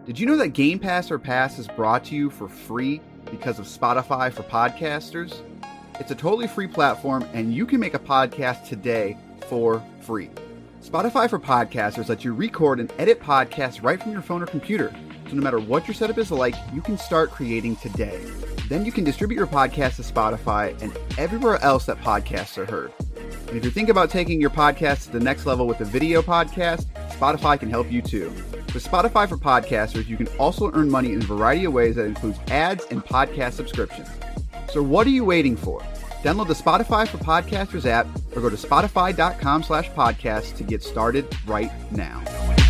Did you know that Game Pass or Pass is brought to you for free because of Spotify for podcasters? It's a totally free platform, and you can make a podcast today for free. Spotify for podcasters lets you record and edit podcasts right from your phone or computer. So no matter what your setup is like, you can start creating today. Then you can distribute your podcast to Spotify and everywhere else that podcasts are heard. And if you're thinking about taking your podcast to the next level with a video podcast, Spotify can help you too. With Spotify for podcasters, you can also earn money in a variety of ways that includes ads and podcast subscriptions. So what are you waiting for? Download the Spotify for Podcasters app or go to spotify.com/podcast to get started right now.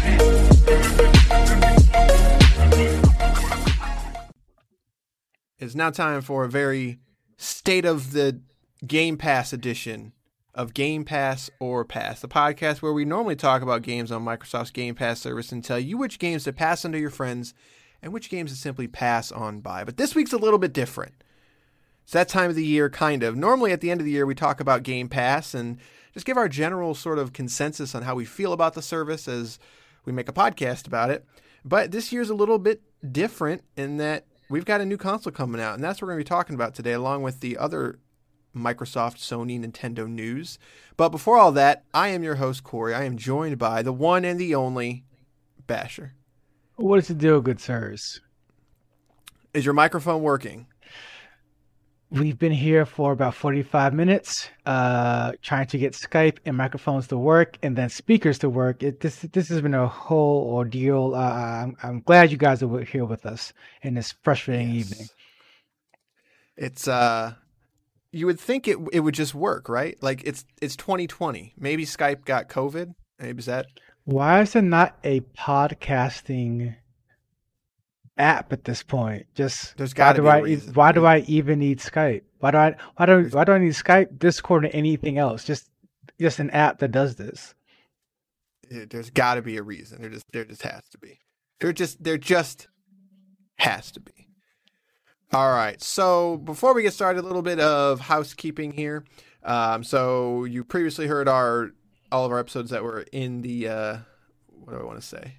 It's now time for a very state of the Game Pass edition of Game Pass or Pass, the podcast where we normally talk about games on Microsoft's Game Pass service and tell you which games to pass on to your friends and which games to simply pass on by. But this week's a little bit different. It's that time of the year, kind of. Normally at the end of the year, we talk about Game Pass and just give our general sort of consensus on how we feel about the service as we make a podcast about it. But this year's a little bit different in that we've got a new console coming out, and that's what we're going to be talking about today, along with the other Microsoft, Sony, Nintendo news. But before all that, I am your host, Corey. I am joined by the one and the only Basher. What is the deal, good sirs? Is your microphone working? We've been here for about 45 minutes trying to get Skype and microphones to work and then speakers to work. This has been a whole ordeal. I'm glad you guys are here with us in this frustrating evening. It's you would think it would just work, right? Like it's 2020. Maybe Skype got COVID. Maybe is that? Why is there not a podcasting app at this point? There's got to be a reason. Why do I even need Skype? Why do I need Skype, Discord, or anything else? Just an app that does this. There's got to be a reason. There just has to be. There just has to be. All right. So before we get started, a little bit of housekeeping here. So you previously heard all of our episodes that were in the what do I want to say?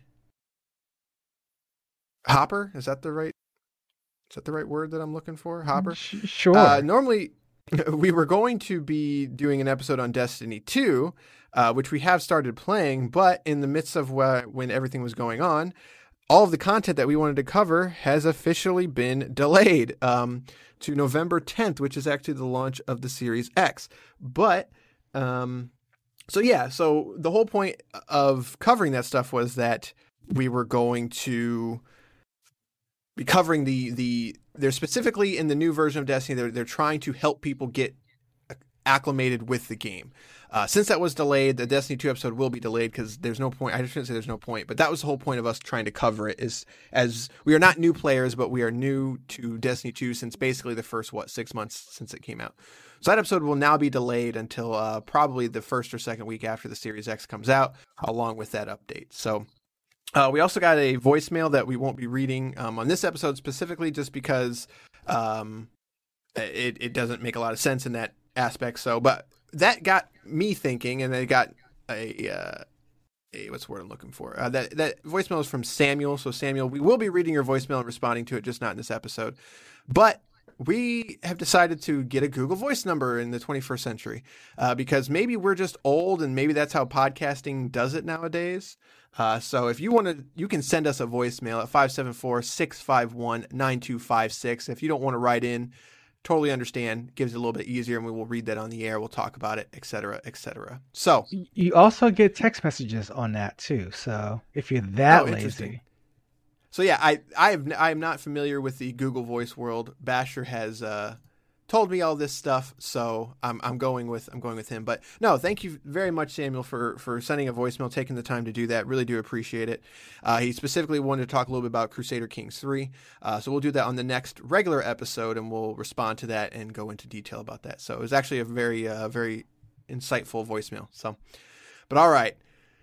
Hopper? Is that the right word that I'm looking for? Hopper? Sure. Normally, we were going to be doing an episode on Destiny 2, which we have started playing, but in the midst of when everything was going on, all of the content that we wanted to cover has officially been delayed to November 10th, which is actually the launch of the Series X. But, so the whole point of covering that stuff was that we were going to be covering they're specifically in the new version of Destiny, they're trying to help people get acclimated with the game. Since that was delayed, the Destiny 2 episode will be delayed because there's no point. I shouldn't say there's no point, but that was the whole point of us trying to cover it, is as we are not new players, but we are new to Destiny 2 since basically the first, 6 months since it came out. So that episode will now be delayed until probably the first or second week after the Series X comes out, along with that update. So we also got a voicemail that we won't be reading on this episode specifically just because it doesn't make a lot of sense in that aspect. So, but that got me thinking, and it got a what's the word I'm looking for? That voicemail is from Samuel. So Samuel, we will be reading your voicemail and responding to it, just not in this episode. But we have decided to get a Google Voice number in the 21st century because maybe we're just old and maybe that's how podcasting does it nowadays. So if you want to, you can send us a voicemail at 574-651-9256. If you don't want to write in, totally understand. Gives it a little bit easier, and we will read that on the air. We'll talk about it, et cetera, et cetera. So you also get text messages on that too. So if you're that lazy. So yeah, I'm not familiar with the Google Voice world. Basher has told me all this stuff, so I'm going with him. But no, thank you very much, Samuel, for sending a voicemail, taking the time to do that. Really do appreciate it. He specifically wanted to talk a little bit about Crusader Kings 3, so we'll do that on the next regular episode, and we'll respond to that and go into detail about that. So it was actually a very very insightful voicemail. So, but all right,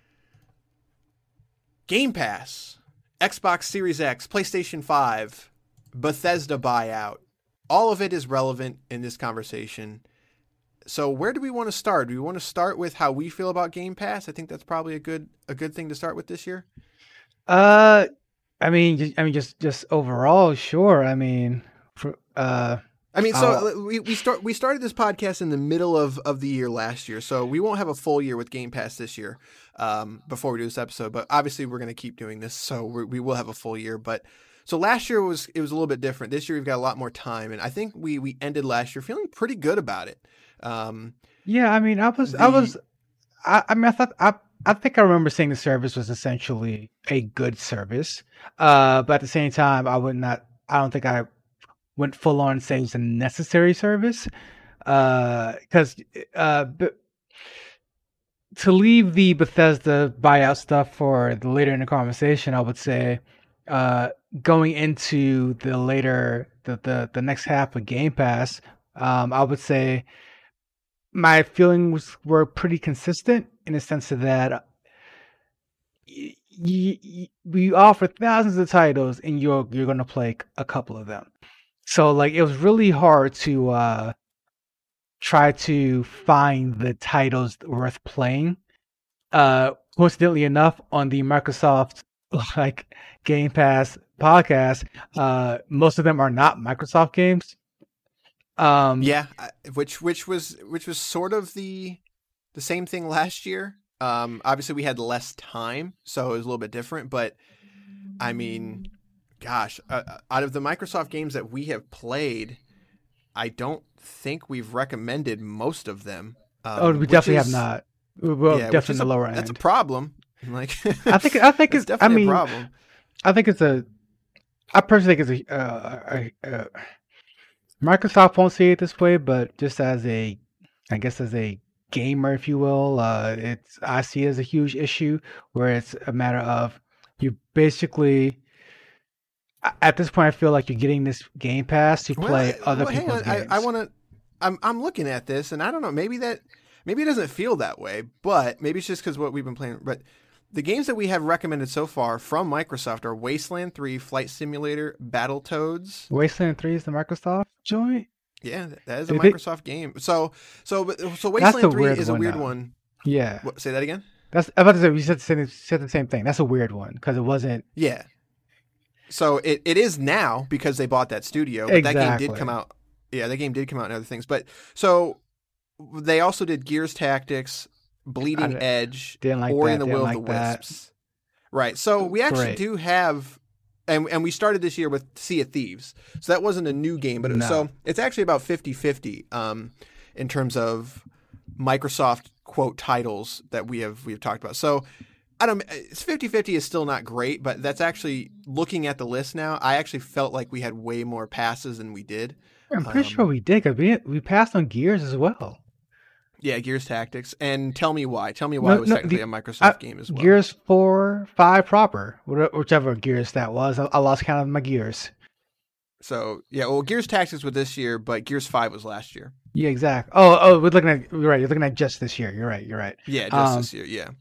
Game Pass, Xbox Series X, PlayStation 5, Bethesda buyout. All of it is relevant in this conversation. So where do we want to start? Do we want to start with how we feel about Game Pass? I think that's probably a good thing to start with this year. just overall, sure. I mean, for I mean, I'll, so we started this podcast in the middle of the year last year, so we won't have a full year with Game Pass this year before we do this episode. But obviously, we're going to keep doing this, so we will have a full year. But so last year was a little bit different. This year we've got a lot more time, and I think we ended last year feeling pretty good about it. yeah. I mean, I think I remember saying the service was essentially a good service. But at the same time, I don't think I went full on saying it's a necessary service. Because but to leave the Bethesda buyout stuff for the later in the conversation, I would say, going into the next half of Game Pass, I would say my feelings were pretty consistent in the sense of that we offer thousands of titles and you're going to play a couple of them. So like it was really hard to try to find the titles worth playing. Coincidentally enough, on the Microsoft like Game Pass podcast, most of them are not Microsoft games. Yeah, which was sort of the same thing last year. Obviously we had less time, so it was a little bit different. But I mean, gosh, out of the Microsoft games that we have played, I don't think we've recommended most of them. We definitely have not. We're definitely in the lower end. That's a problem. Like, I think it's definitely a problem. I think I personally think it's a Microsoft won't see it this way, but just as a gamer, if you will, I see it as a huge issue where it's a matter of you basically at this point I feel like you're getting this Game Pass to play other people's games. I'm looking at this and I don't know, maybe it doesn't feel that way, but maybe it's just because what we've been playing. But the games that we have recommended so far from Microsoft are Wasteland 3, Flight Simulator, Battletoads. Wasteland 3 is the Microsoft joint? Yeah, that is a Microsoft game. So Wasteland 3 is a weird one. Yeah. Say that again? I'm about to say, you said the same thing. That's a weird one because it wasn't. Yeah. So it is now because they bought that studio. But exactly. That game did come out. Yeah, that game did come out and other things. But so they also did Gears Tactics, Bleeding Edge, Ori and the Will of the Wisps. Right. So we actually do have. And we started this year with Sea of Thieves. So that wasn't a new game, but so it's actually about 50-50 in terms of Microsoft quote titles that we have talked about. So it's 50-50 is still not great, but that's actually looking at the list now. I actually felt like we had way more passes than we did. I'm pretty sure we did because we passed on Gears as well. Yeah, Gears Tactics. And tell me why. Tell me why it was technically a Microsoft game as well. Gears 4, 5 proper, whichever Gears that was. I lost count of my Gears. So, yeah, well, Gears Tactics was this year, but Gears 5 was last year. Yeah, exactly. Oh, you're right. You're looking at just this year. You're right. Yeah, just this year, yeah.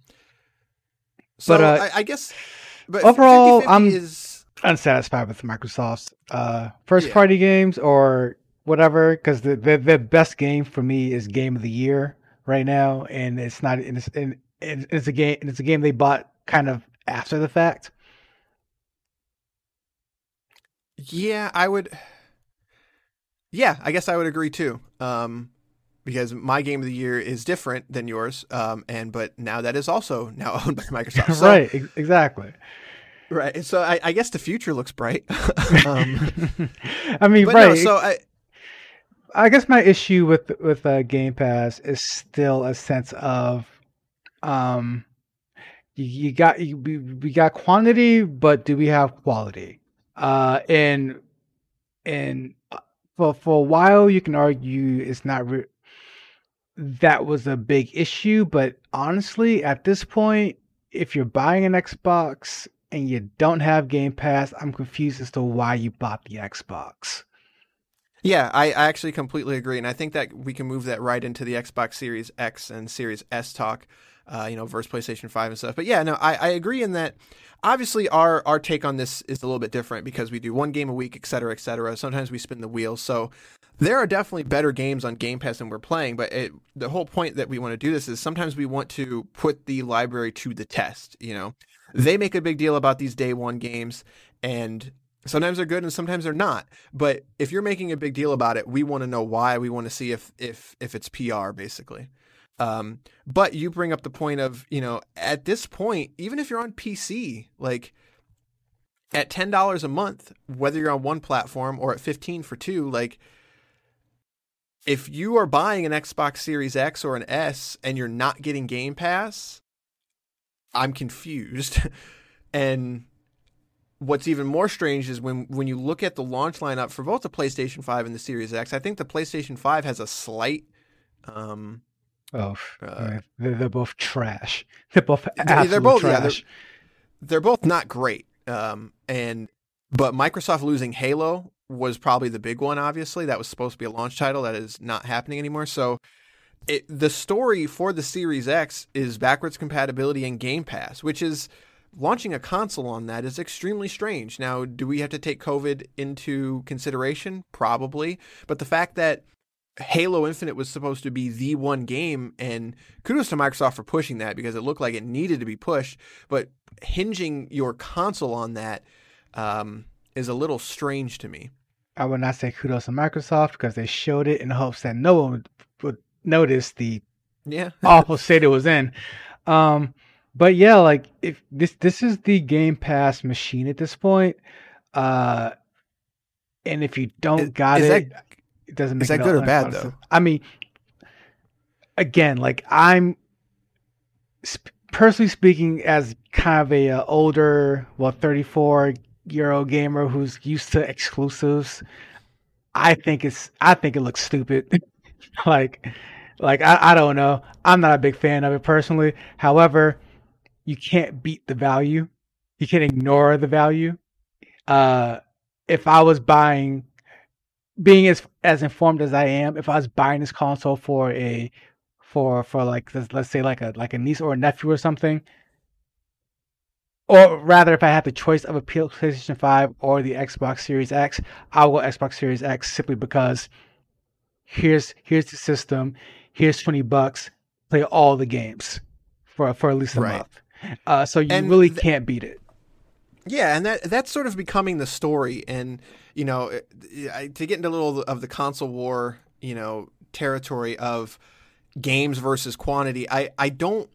So, but I guess... But overall, I'm unsatisfied with Microsoft's first-party games or whatever, because the best game for me is Game of the Year right now, and it's not. It's a game they bought kind of after the fact. Yeah, I would. Yeah, I guess I would agree too. Because my Game of the Year is different than yours, but now that is also now owned by Microsoft. So, right, exactly. Right, so I guess the future looks bright. I mean, right. No, so I guess my issue with Game Pass is still a sense of, we got quantity, but do we have quality? And for a while, you can argue it's not. That was a big issue, but honestly, at this point, if you're buying an Xbox and you don't have Game Pass, I'm confused as to why you bought the Xbox. Yeah, I actually completely agree, and I think that we can move that right into the Xbox Series X and Series S talk, versus PlayStation 5 and stuff. But yeah, no, I agree in that. Obviously, our take on this is a little bit different because we do one game a week, et cetera, et cetera. Sometimes we spin the wheel, so there are definitely better games on Game Pass than we're playing. But the whole point that we want to do this is sometimes we want to put the library to the test, they make a big deal about these day one games, and sometimes they're good and sometimes they're not. But if you're making a big deal about it, we want to know why. We want to see if it's PR, basically. But you bring up the point of, at this point, even if you're on PC, like at $10 a month, whether you're on one platform or at $15 for two, like if you are buying an Xbox Series X or an S and you're not getting Game Pass, I'm confused. And what's even more strange is when you look at the launch lineup for both the PlayStation 5 and the Series X, I think the PlayStation 5 has a slight... they're both trash. They're both absolute trash. Yeah, they're both not great. But Microsoft losing Halo was probably the big one, obviously. That was supposed to be a launch title. That is not happening anymore. So the story for the Series X is backwards compatibility and Game Pass, which is... launching a console on that is extremely strange. Now, do we have to take COVID into consideration? Probably. But the fact that Halo Infinite was supposed to be the one game, and kudos to Microsoft for pushing that because it looked like it needed to be pushed, but hinging your console on that is a little strange to me. I would not say kudos to Microsoft because they showed it in hopes that no one would notice the awful state it was in. But yeah, like if this is the Game Pass machine at this point, and if you don't got it, it doesn't make is that good or bad though? I mean, again, like I'm personally speaking, as kind of a older, 34-year-old gamer who's used to exclusives, I think it looks stupid. like I don't know. I'm not a big fan of it personally. However, you can't beat the value. You can't ignore the value. If I was being as informed as I am, if I was buying this console for like let's say like a niece or a nephew or something, or rather if I had the choice of a PlayStation 5 or the Xbox Series X, I'll go Xbox Series X simply because here's the system, here's $20, play all the games for at least a month. So you really can't beat it. Yeah, and that's sort of becoming the story. And, to get into a little of the console war, territory of games versus quantity, I don't...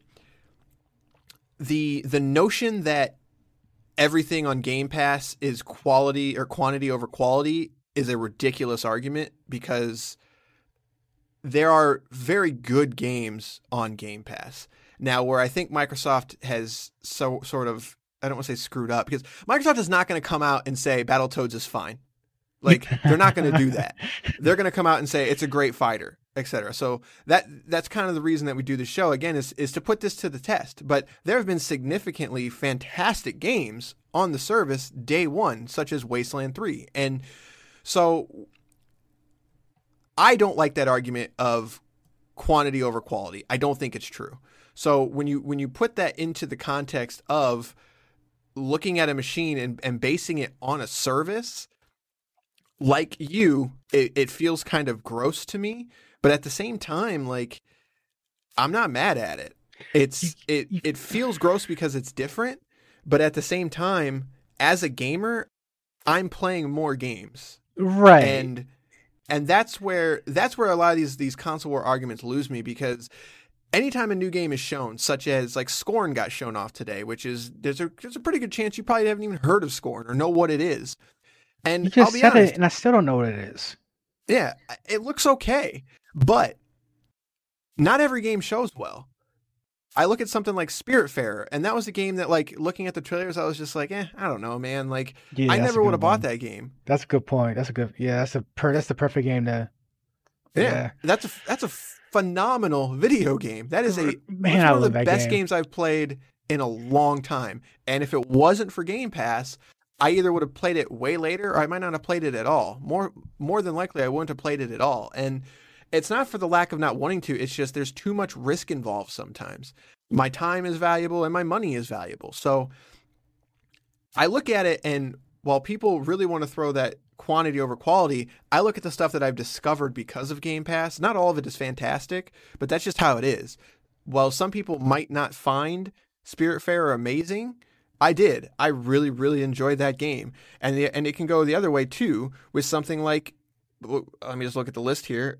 The notion that everything on Game Pass is quality or quantity over quality is a ridiculous argument because there are very good games on Game Pass. Now, where I think Microsoft has sort of, I don't want to say screwed up, because Microsoft is not going to come out and say Battletoads is fine. Like, they're not going to do that. They're going to come out and say it's a great fighter, etc. So that's kind of the reason that we do the show, again, is to put this to the test. But there have been significantly fantastic games on the service day one, such as Wasteland 3. And so I don't like that argument of quantity over quality. I don't think it's true. So when you put that into the context of looking at a machine and basing it on a service, like it feels kind of gross to me. But at the same time, like, I'm not mad at it. It feels gross because it's different. But at the same time, as a gamer, I'm playing more games. Right. And that's where a lot of these console war arguments lose me, because anytime a new game is shown, such as like Scorn got shown off today, which is there's a pretty good chance you probably haven't even heard of Scorn or know what it is. And you just I'll be said honest, it, and I still don't know what it is. Yeah, it looks okay, but not every game shows well. I look at something like Spiritfarer, and that was a game that, like, looking at the trailers, I was just like, I don't know, man. Like, I never would have bought that game. That's a good point. That's the perfect game to. Yeah. That's a phenomenal video game. That is one of the best games I've played in a long time. And if it wasn't for Game Pass, I either would have played it way later, or I might not have played it at all. More than likely, I wouldn't have played it at all. And it's not for the lack of not wanting to. It's just there's too much risk involved sometimes. My time is valuable and my money is valuable. So I look at it, and while people really want to throw that quantity over quality, I look at the stuff that I've discovered because of Game Pass. Not all of it is fantastic, but that's just how it is. While some people might not find Spiritfarer amazing, I did. I really, really enjoyed that game. And it can go the other way too with something like, let me just look at the list here.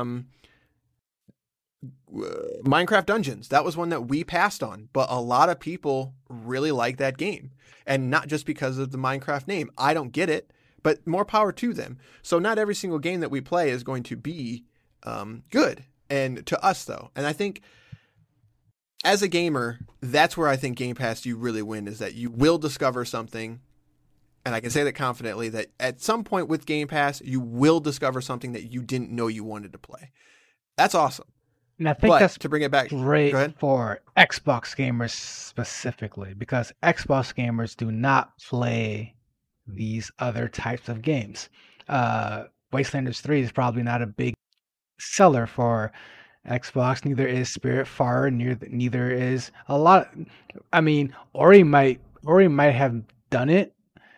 Minecraft Dungeons. That was one that we passed on, but a lot of people really like that game. And not just because of the Minecraft name. I don't get it, but more power to them. So not every single game that we play is going to be good. And to us, though. And I think as a gamer, that's where I think Game Pass, you really win, is that you will discover something. And I can say that confidently, that at some point with Game Pass, you will discover something that you didn't know you wanted to play. That's awesome. And I think that's to bring it back, great for Xbox gamers specifically, because Xbox gamers do not play these other types of games. Wastelanders 3 is probably not a big seller for Xbox. Neither is Spiritfarer. Neither is a lot. I mean, Ori might have done it,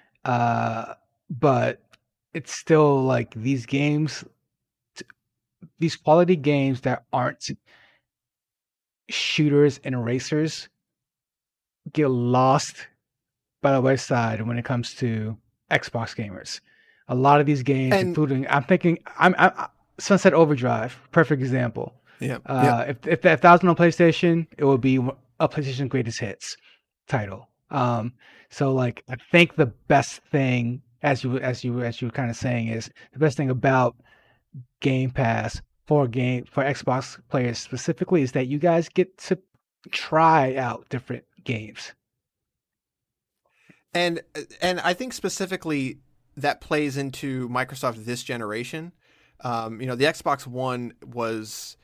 but it's still like these games. These quality games that aren't shooters and racers get lost by the wayside when it comes to Xbox gamers. A lot of these games, including I'm Sunset Overdrive, perfect example. Yeah. If that was on PlayStation, it would be a PlayStation Greatest Hits title. So like I think the best thing, as you were kind of saying, is the best thing about Game Pass for Xbox players specifically is that you guys get to try out different games. And I think specifically that plays into Microsoft this generation. The Xbox One was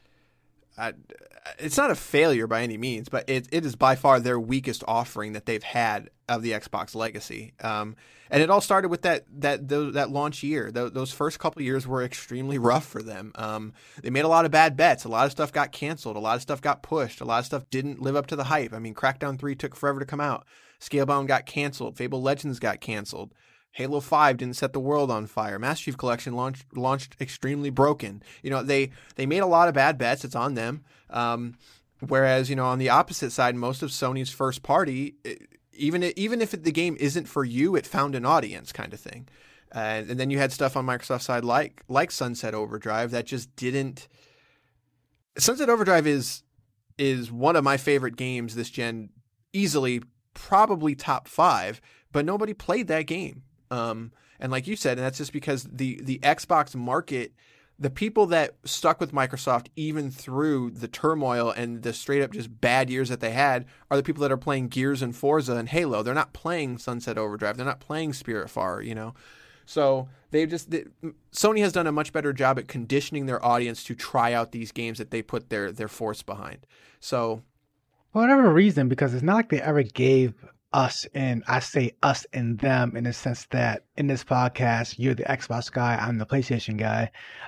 it's not a failure by any means, but it is by far their weakest offering that they've had of the Xbox legacy. And it all started with that launch year. Those first couple of years were extremely rough for them. They made a lot of bad bets. A lot of stuff got canceled. A lot of stuff got pushed. A lot of stuff didn't live up to the hype. I mean, Crackdown 3 took forever to come out. Scalebound got canceled. Fable Legends got canceled. Halo 5 didn't set the world on fire. Master Chief Collection launched extremely broken. They made a lot of bad bets. It's on them. Whereas, on the opposite side, most of Sony's first party, even if the game isn't for you, it found an audience kind of thing. And then you had stuff on Microsoft's side like Sunset Overdrive that just didn't. Sunset Overdrive is one of my favorite games this gen, easily, probably top 5, but nobody played that game. And like you said, and that's just because the Xbox market, the people that stuck with Microsoft even through the turmoil and the straight up just bad years that they had, are the people that are playing Gears and Forza and Halo. They're not playing Sunset Overdrive. They're not playing Spiritfarer, So Sony has done a much better job at conditioning their audience to try out these games that they put their force behind. So, for whatever reason, because it's not like they ever gave us, and I say us and them in the sense that in this podcast, you're the Xbox guy, I'm the PlayStation guy.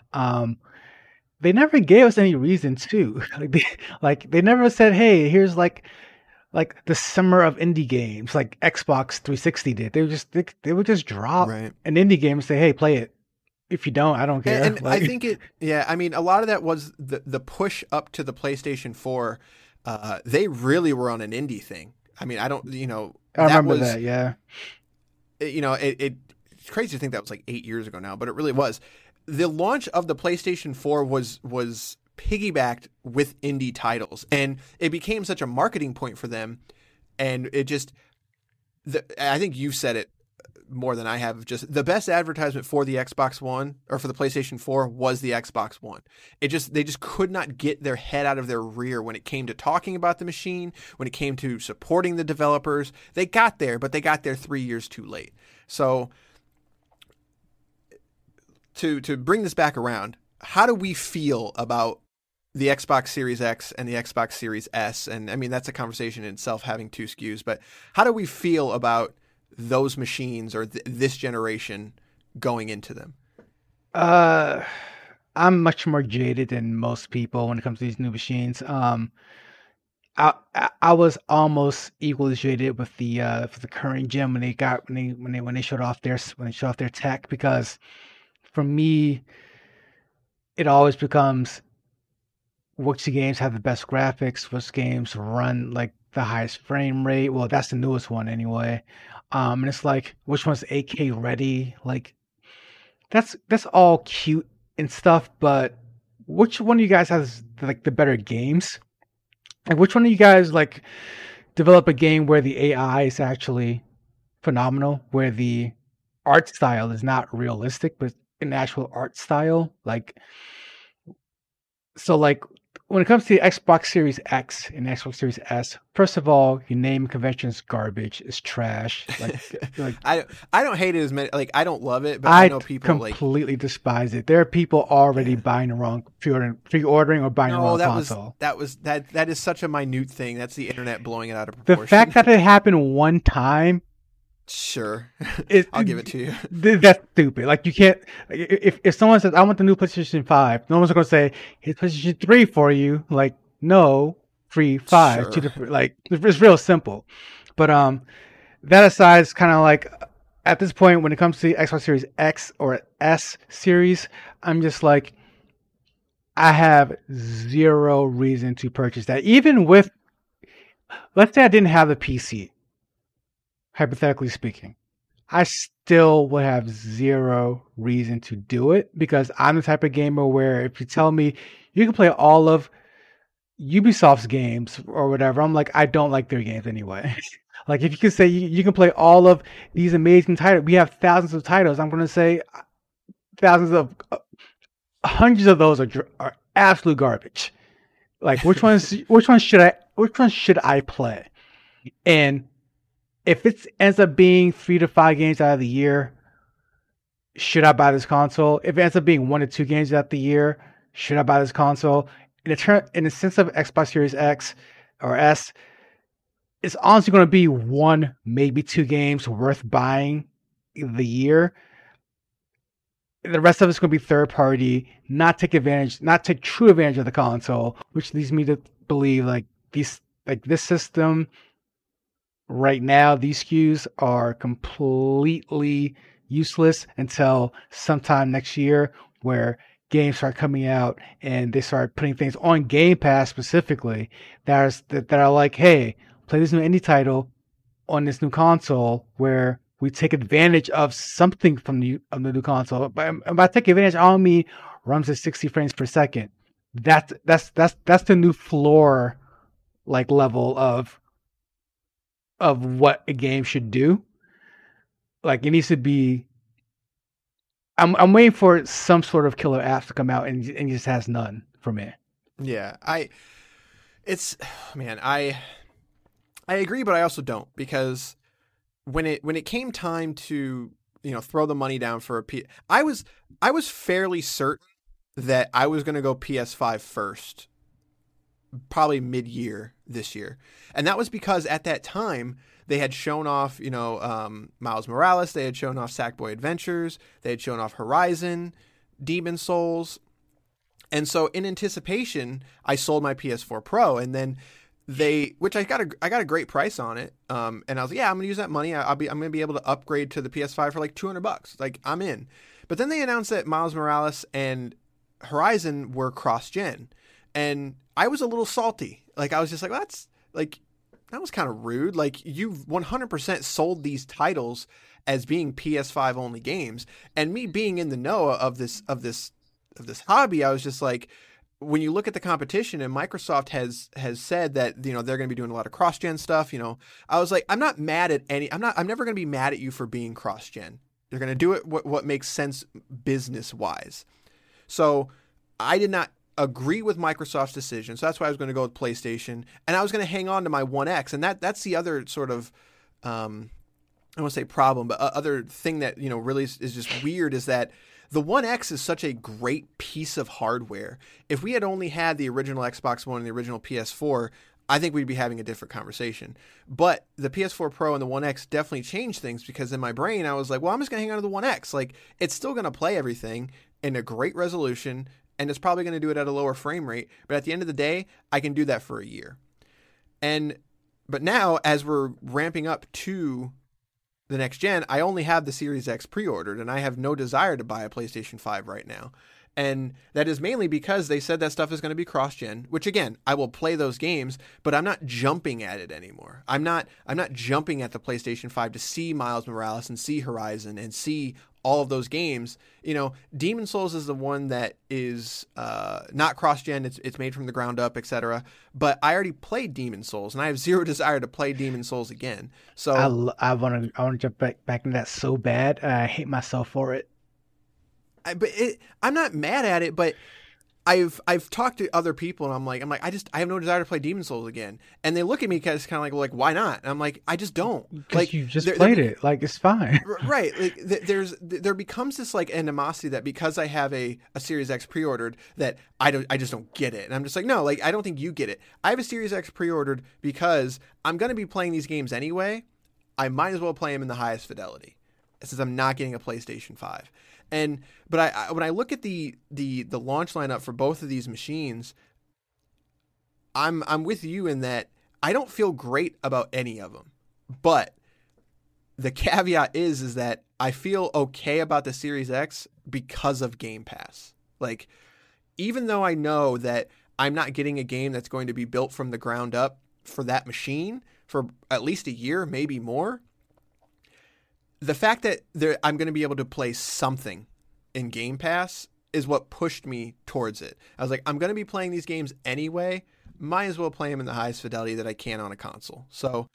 They never gave us any reason to. They never said, "Hey, here's like the summer of indie games," like Xbox 360 did. They would just drop an indie game and say, "Hey, play it. If you don't, I don't care." And I think a lot of that was the push up to the PlayStation 4. They really were on an indie thing. I mean, I remember that. Yeah. It's crazy to think that was like 8 years ago now, but it really was. The launch of the PlayStation 4 was piggybacked with indie titles, and it became such a marketing point for them. And I think you've said it more than I have. Just the best advertisement for the Xbox One or for the PlayStation 4 was the Xbox One. They just could not get their head out of their rear when it came to talking about the machine, when it came to supporting the developers. They got there, but they got there 3 years too late. So to bring this back around, how do we feel about the Xbox Series X and the Xbox Series S? And I mean, that's a conversation in itself, having two SKUs, but how do we feel about those machines or this generation going into them? I'm much more jaded than most people when it comes to these new machines. I was almost equally jaded with the for the current gen when they showed off their tech, because for me it always becomes which games have the best graphics, which games run like the highest frame rate. Well, that's the newest one anyway. And it's like, which one's 8K ready? Like, that's all cute and stuff, but which one of you guys has like the better games? Like, which one of you guys like develop a game where the AI is actually phenomenal, where the art style is not realistic, but an actual art style? Like, so like when it comes to the Xbox Series X and Xbox Series S, first of all, your name convention is garbage. It's trash. Like I don't hate it as many. Like, I don't love it, but I know people completely despise it. There are people already buying the wrong pre-ordering or buying the wrong console. That is such a minute thing. That's the internet blowing it out of proportion. The fact that it happened one time. Sure, I'll give it to you. That's stupid. Like, you can't. If someone says, "I want the new PlayStation 5," no one's going to say, "Here's PlayStation 3 for you." Like, no, 3, 5, Sure. 2 different. Like, it's real simple. But that aside, it's kind of like at this point when it comes to the Xbox Series X or S series, I'm just like, I have zero reason to purchase that. Even with, let's say I didn't have the PC. Hypothetically speaking, I still would have zero reason to do it because I'm the type of gamer where if you tell me you can play all of Ubisoft's games or whatever, I'm like, I don't like their games anyway. Like, if you can say you can play all of these amazing titles, we have thousands of titles. I'm going to say hundreds of those are absolute garbage. Like, which one should I play? And if it ends up being 3 to 5 games out of the year, should I buy this console? If it ends up being 1 to 2 games out of the year, should I buy this console? In the sense of Xbox Series X or S, it's honestly going to be 1, maybe 2 games worth buying the year. The rest of it's going to be third party, not take true advantage of the console, which leads me to believe this system. Right now, these SKUs are completely useless until sometime next year, where games start coming out and they start putting things on Game Pass specifically that are like, hey, play this new indie title on this new console, where we take advantage of something from the new console. But by take advantage, I don't mean runs at 60 frames per second. That's the new floor, like, level of what a game should do. Like, it needs to be. I'm waiting for some sort of killer app to come out, and it just has none for me. Yeah, I agree, but I also don't, because when it came time to, throw the money down for I was fairly certain that I was going to go PS5 first, probably mid-year this year. And that was because at that time they had shown off, Miles Morales, they had shown off Sackboy Adventures, they had shown off Horizon, Demon's Souls. And so in anticipation, I sold my PS4 Pro, and then which I got a great price on it. And I was like, yeah, I'm going to use that money. I'm going to be able to upgrade to the PS5 for like $200. Like, I'm in. But then they announced that Miles Morales and Horizon were cross-gen. And I was a little salty. Like, I was just like, well, that was kind of rude. Like, you've 100% sold these titles as being PS5 only games. And me being in the know of this hobby, I was just like, when you look at the competition, and Microsoft has said that, they're going to be doing a lot of cross-gen stuff, I was like, I'm never going to be mad at you for being cross-gen. You're going to do it what makes sense business-wise. So I did not agree with Microsoft's decision. So that's why I was going to go with PlayStation, and I was going to hang on to my One X. And that's the other sort of, I don't want to say problem, but other thing that, really is just weird, is that the One X is such a great piece of hardware. If we had only had the original Xbox One and the original PS4, I think we'd be having a different conversation. But the PS4 Pro and the One X definitely changed things, because in my brain, I was like, well, I'm just going to hang on to the One X. Like, it's still going to play everything in a great resolution, and it's probably going to do it at a lower frame rate. But at the end of the day, I can do that for a year. But now, as we're ramping up to the next gen, I only have the Series X pre-ordered, and I have no desire to buy a PlayStation 5 right now. And that is mainly because they said that stuff is going to be cross-gen, which again, I will play those games, but I'm not jumping at it anymore. I'm not jumping at the PlayStation 5 to see Miles Morales and see Horizon and see all of those games. Demon Souls is the one that is not cross-gen. It's made from the ground up, etc. But I already played Demon Souls, and I have zero desire to play Demon Souls again. So I want to jump back into that so bad. I hate myself for it. I'm not mad at it, but I've talked to other people, and I'm like I have no desire to play Demon Souls again. And they look at me kind of like why not? And I'm like, I just don't. Like you just played it, like it's fine. Right. Like there becomes this like animosity that because I have a Series X pre-ordered that I just don't get it. And I'm just like, no, like I don't think you get it. I have a Series X pre-ordered because I'm going to be playing these games anyway. I might as well play them in the highest fidelity since I'm not getting a PlayStation 5. But when I look at the launch lineup for both of these machines, I'm with you in that I don't feel great about any of them. But the caveat is that I feel okay about the Series X because of Game Pass. Like, even though I know that I'm not getting a game that's going to be built from the ground up for that machine for at least a year, maybe more, the fact that I'm going to be able to play something in Game Pass is what pushed me towards it. I was like, I'm going to be playing these games anyway. Might as well play them in the highest fidelity that I can on a console. So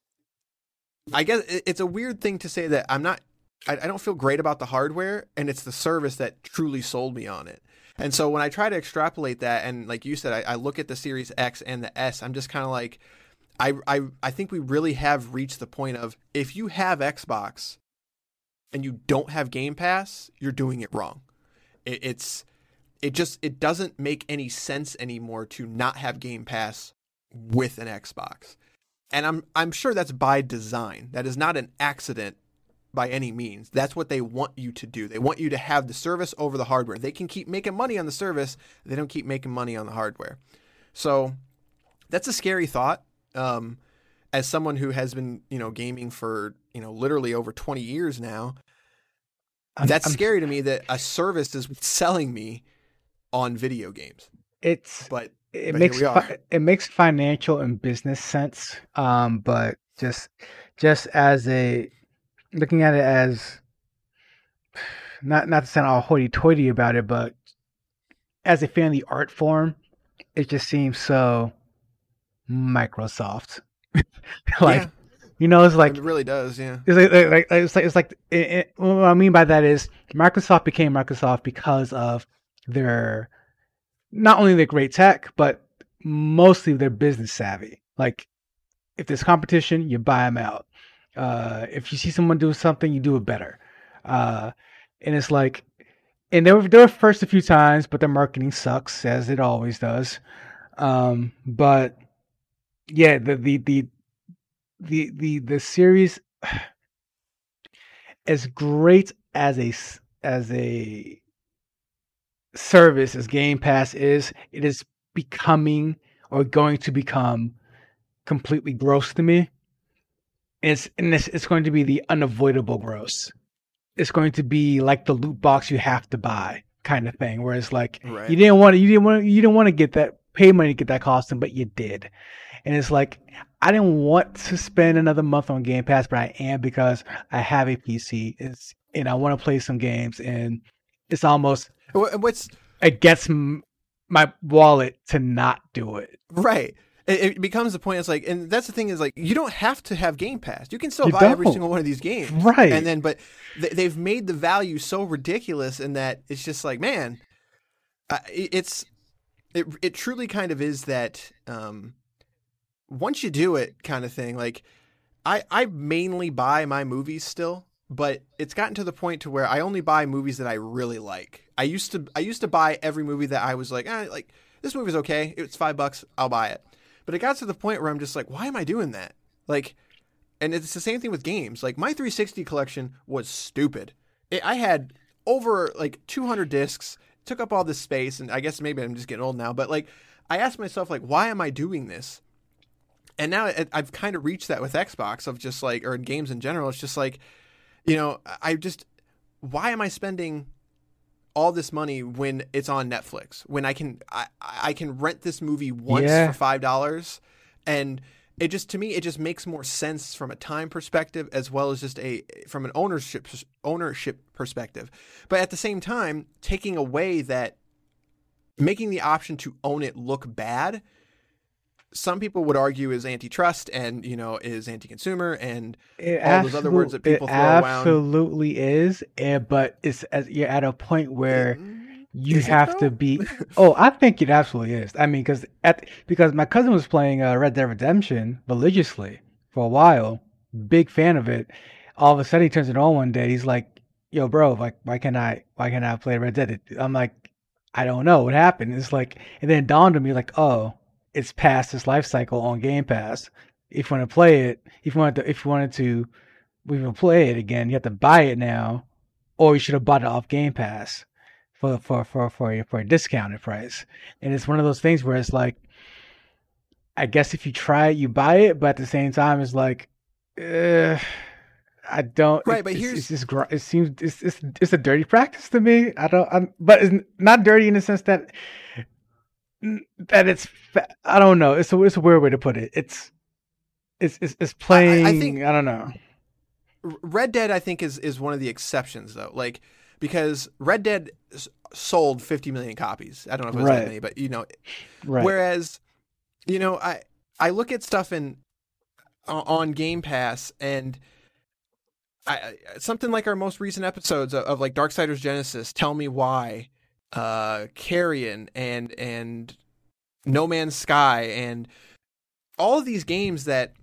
I guess it's a weird thing to say that I don't feel great about the hardware, and it's the service that truly sold me on it. And so when I try to extrapolate that, and like you said, I look at the Series X and the S, I'm just kind of like, I think we really have reached the point of if you have Xbox and you don't have Game Pass, you're doing it wrong. It doesn't make any sense anymore to not have Game Pass with an Xbox. And I'm sure that's by design. That is not an accident by any means. That's what they want you to do. They want you to have the service over the hardware. They can keep making money on the service. They don't keep making money on the hardware. So that's a scary thought. As someone who has been, gaming for, literally over 20 years now, that's scary to me that a service is selling me on video games. It makes financial and business sense. But just as looking at it as not to sound all hoity-toity about it, but as a fan of the art form, it just seems so Microsoft. Yeah. It's like it really does. Yeah. It's like what I mean by that is Microsoft became Microsoft because of their not only their great tech, but mostly their business savvy. Like, if there's competition, you buy them out. If you see someone do something, you do it better. And it's like, and they were first a few times, but their marketing sucks, as it always does. But yeah, the series, as great as a service as Game Pass is, it is becoming or going to become completely gross to me. It's going to be the unavoidable gross. It's going to be like the loot box you have to buy kind of thing, where it's like, right, you didn't want to get that, pay money to get that costume, but you did. And it's like, I didn't want to spend another month on Game Pass, but I am because I have a PC and I want to play some games, and it's almost against my wallet to not do it. Right. It becomes the point. It's like, and that's the thing is like, you don't have to have Game Pass. You can still buy every single one of these games. Right. And then, but they've made the value so ridiculous in that it's just like, man, it truly kind of is that, once you do it kind of thing. Like, I mainly buy my movies still, but it's gotten to the point to where I only buy movies that I really like. I used to buy every movie that I was like, this movie's okay. It's $5. I'll buy it. But it got to the point where I'm just like, why am I doing that? Like, and it's the same thing with games. Like, my 360 collection was stupid. I had over like 200 discs, took up all this space, and I guess maybe I'm just getting old now, but like, I asked myself, like, why am I doing this? And now I've kind of reached that with Xbox of just like, or in games in general, it's just like, why am I spending all this money when it's on Netflix, when I can rent this movie once Yeah. for $5, and it just, to me, it just makes more sense from a time perspective as well as just from an ownership perspective. But at the same time, taking away that, making the option to own it look bad, some people would argue is antitrust and, is anti-consumer and all those other words that people throw around. Absolutely is, but you're at a point where you Is it have though? to be. Oh, I think it absolutely is. I mean, because my cousin was playing Red Dead Redemption religiously for a while, big fan of it. All of a sudden, he turns it on one day. He's like, "Yo, bro, like, why can't I play Red Dead?" I'm like, I don't know what happened. It's like, and then it dawned on me like, oh, it's past its life cycle on Game Pass. If you want to play it, if you wanted to even play it again, you have to buy it now, or you should have bought it off Game Pass for a discounted price. And it's one of those things where it's like, I guess if you try it, you buy it, but at the same time, it's like, I don't. Right, but it's just it seems it's a dirty practice to me. But it's not dirty in the sense that it's. I don't know. It's a weird way to put it. It's playing. I think I don't know. Red Dead, I think, is one of the exceptions though, like, because Red Dead sold 50 million copies. I don't know if it was that many, but Right. Whereas, I look at stuff on Game Pass and. Something like our most recent episodes of like Darksiders Genesis, Tell Me Why, Carrion, and No Man's Sky, and all of these games that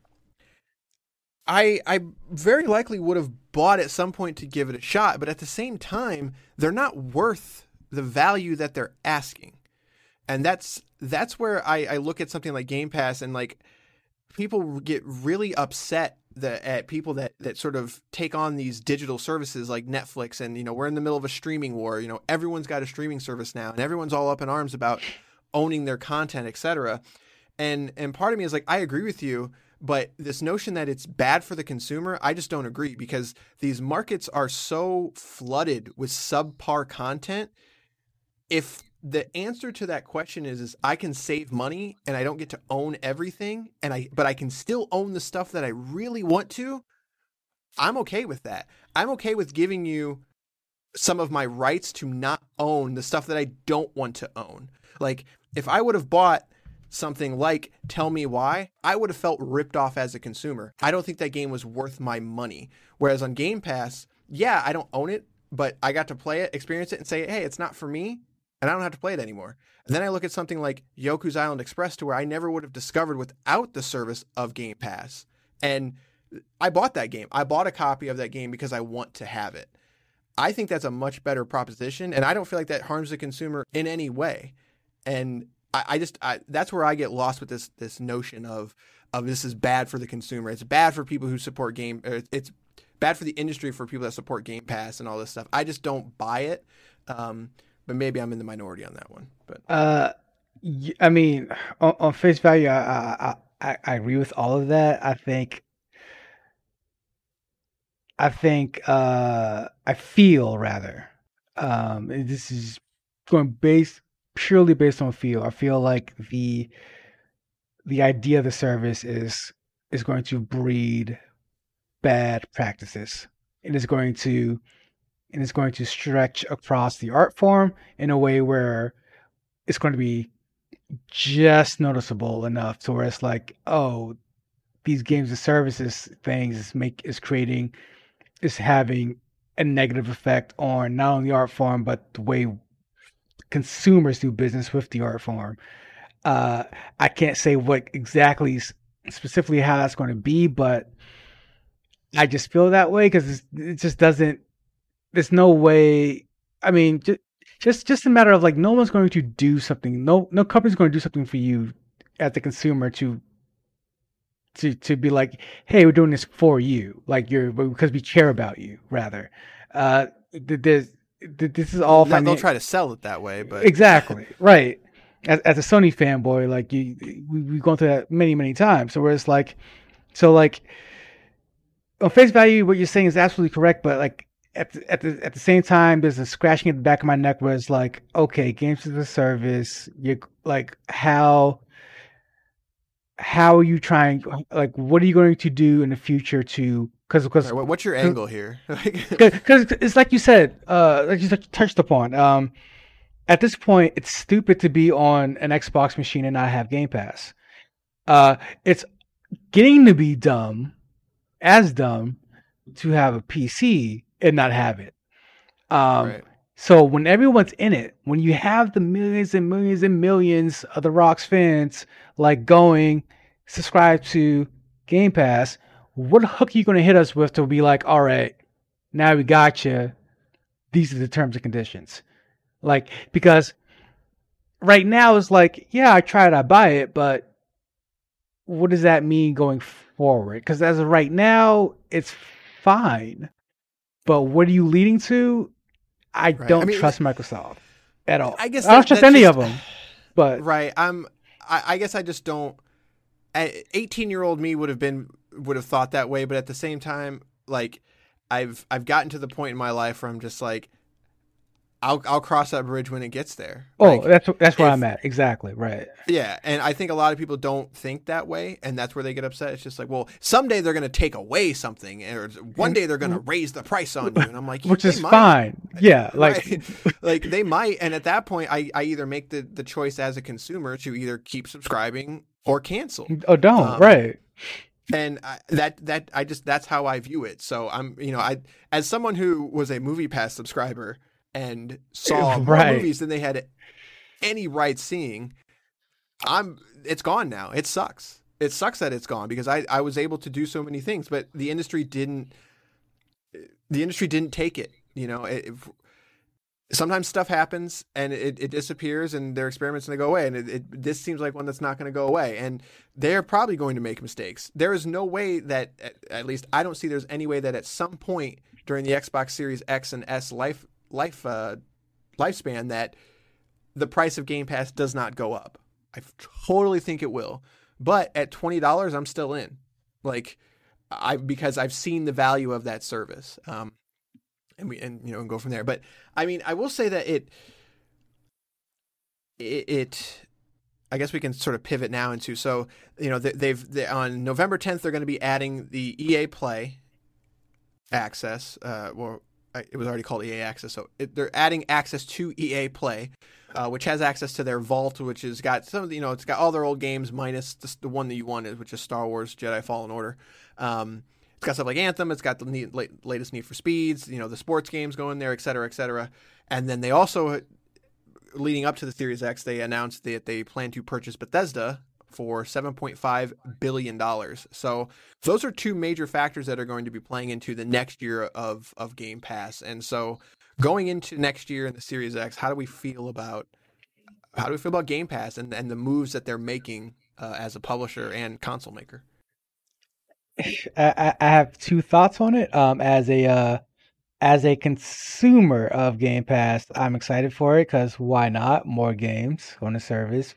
I very likely would have bought at some point to give it a shot, but at the same time, they're not worth the value that they're asking. And that's where I look at something like Game Pass, and like people get really upset at people that sort of take on these digital services like Netflix, and we're in the middle of a streaming war. Everyone's got a streaming service now, and everyone's all up in arms about owning their content, etc. And part of me is like, I agree with you, but this notion that it's bad for the consumer, I just don't agree, because these markets are so flooded with subpar content. If the answer to that question is I can save money and I don't get to own everything, but I can still own the stuff that I really want to, I'm okay with that. I'm okay with giving you some of my rights to not own the stuff that I don't want to own. Like, if I would have bought something like Tell Me Why, I would have felt ripped off as a consumer. I don't think that game was worth my money. Whereas on Game Pass, yeah, I don't own it, but I got to play it, experience it, and say, hey, it's not for me. And I don't have to play it anymore. And then I look at something like Yoku's Island Express, to where I never would have discovered without the service of Game Pass. And I bought that game. I bought a copy of that game because I want to have it. I think that's a much better proposition, and I don't feel like that harms the consumer in any way. And I that's where I get lost with this notion of this is bad for the consumer. It's bad for people who support it's bad for the industry for people that support Game Pass and all this stuff. I just don't buy it. But maybe I'm in the minority on that one. But I mean, on face value, I agree with all of that. I feel rather. This is going purely based on feel. I feel like the idea of the service is going to breed bad practices. It is going to stretch across the art form in a way where it's going to be just noticeable enough to where it's like, oh, these games and services things is having a negative effect on not only the art form but the way consumers do business with the art form. I can't say what exactly specifically how that's going to be, but I just feel that way because it just doesn't. There's no way. I mean, just a matter of like, no one's going to do something. No company's going to do something for you as the consumer to be like, hey, we're doing this for you, like because we care about you. Rather, this is all. They'll try to sell it that way, but exactly right. As a Sony fanboy, like we've gone through that many times. So where it's like, on face value, what you're saying is absolutely correct, but like, at the same time, there's a scratching at the back of my neck where it's like, okay, games as a service. You like how are you trying? Like, what are you going to do in the future to? Because What's your angle here? because it's like you said, like you touched upon. At this point, it's stupid to be on an Xbox machine and not have Game Pass. It's getting to be dumb to have a PC and not have it. Right. So when everyone's in it, when you have the millions and millions and millions of the Rocks fans like going subscribe to Game Pass, what hook are you going to hit us with to be like, all right, now we got you. These are the terms and conditions. Like, because right now it's like, yeah, I try it, I buy it, but what does that mean going forward? Because as of right now, it's fine. But what are you leading to? I don't trust Microsoft at all. I don't trust any of them. But right, I guess I just don't. 18-year-old me would have thought that way, but at the same time, like I've gotten to the point in my life where I'm just like, I'll cross that bridge when it gets there. Oh, like, that's where I'm at. Exactly. Right. Yeah. And I think a lot of people don't think that way. And that's where they get upset. It's just like, well, someday they're going to take away something, or one day they're going to raise the price on you. And I'm like, which is fine. Yeah. Like, right? Like they might. And at that point, I either make the choice as a consumer to either keep subscribing or cancel. Oh, don't. Right. And that's how I view it. So I'm, as someone who was a MoviePass subscriber and saw more movies than they had any right seeing, it's gone now. It sucks. It sucks that it's gone because I was able to do so many things, but the industry didn't take it. Sometimes stuff happens and it disappears and their experiments and they go away. And this seems like one that's not going to go away. And they're probably going to make mistakes. There is no way that, at least I don't see there's any way that at some point during the Xbox Series X and S lifespan that the price of Game Pass does not go up. I totally think it will. But at $20, I'm still in. Because I've seen the value of that service. And go from there. But I mean, I will say that it I guess we can sort of pivot now into, so they've on November 10th they're going to be adding the EA Play access. It was already called EA Access, so they're adding access to EA Play, which has access to their vault, which has got some of the, it's got all their old games minus the one that you wanted, which is Star Wars Jedi Fallen Order. It's got stuff like Anthem. It's got the latest Need for Speeds, the sports games going there, et cetera, et cetera. And then they also, leading up to the Series X, they announced that they plan to purchase Bethesda for $7.5 billion. So those are two major factors that are going to be playing into the next year of Game Pass. And so going into next year in the Series X, how do we feel about Game Pass and the moves that they're making as a publisher and console maker? I have two thoughts on it. As a consumer of Game Pass, I'm excited for it because why not? More games on the service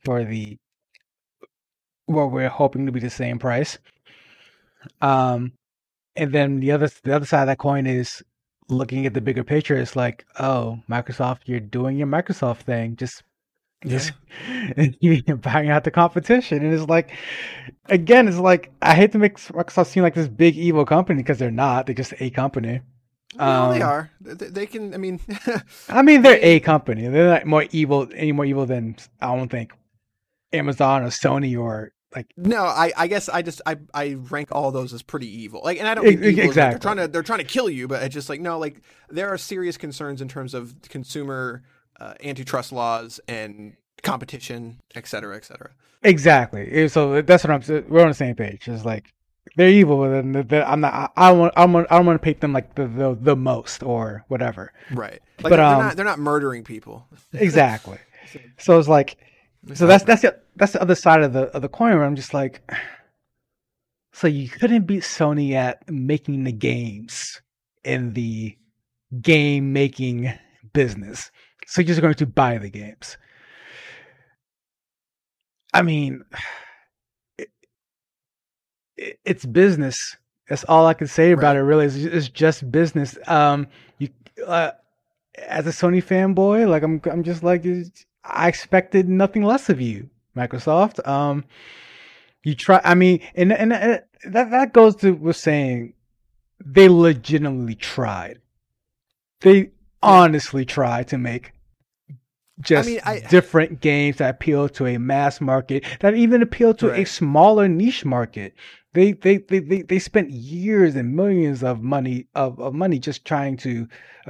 we're hoping to be the same price. And then the other side of that coin is looking at the bigger picture. It's like, oh, Microsoft, you're doing your Microsoft thing. Just you're buying out the competition. And it's like, again, it's like, I hate to make Microsoft seem like this big evil company because they're not. They're just a company. Well, they are. They can. I mean, they're a company. They're not any more evil than, I don't think, Amazon or Sony or like. No, I guess I rank all those as pretty evil. Like, and I don't mean evil, exactly. Like they're trying to kill you, but it's just like, no, like there are serious concerns in terms of consumer antitrust laws and competition, et cetera, et cetera. Exactly. So that's what we're on the same page. It's like, they're evil, and I'm not. I don't want to paint them like the most or whatever. Right. Like, but they're not murdering people. Exactly. So it's like, so that's the other side of the coin where I'm just like, so you couldn't beat Sony at making the games in the game making business, so you're just going to buy the games. I mean, it's business. That's all I can say about Right. it. Really, it's just business. You, as a Sony fanboy, like I'm just like I expected nothing less of you, Microsoft. You try. I mean, and that goes to was saying they legitimately tried. They honestly tried to make just different games that appeal to a mass market, that even appeal to a smaller niche market. They spent years and millions of money just trying to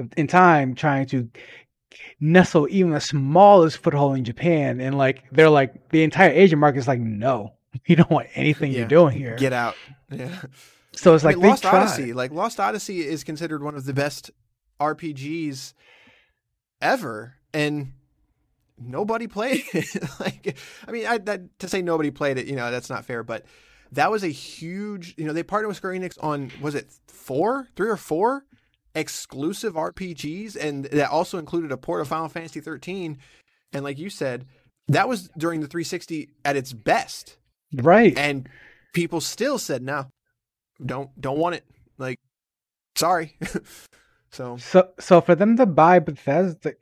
nestle even the smallest foothold in Japan, and like they're like the entire Asian market is like, no, you don't want anything you're doing here. Get out. Yeah. So it's like Lost Odyssey. Like Lost Odyssey is considered one of the best RPGs ever, and nobody played it. Like, I mean, to say nobody played it, that's not fair, but that was a huge, they partnered with Square Enix on, was it 3 or 4 exclusive RPGs? And that also included a port of Final Fantasy 13. And like you said, that was during the 360 at its best. Right. And people still said, no, don't want it. Like, sorry. So for them to buy Bethesda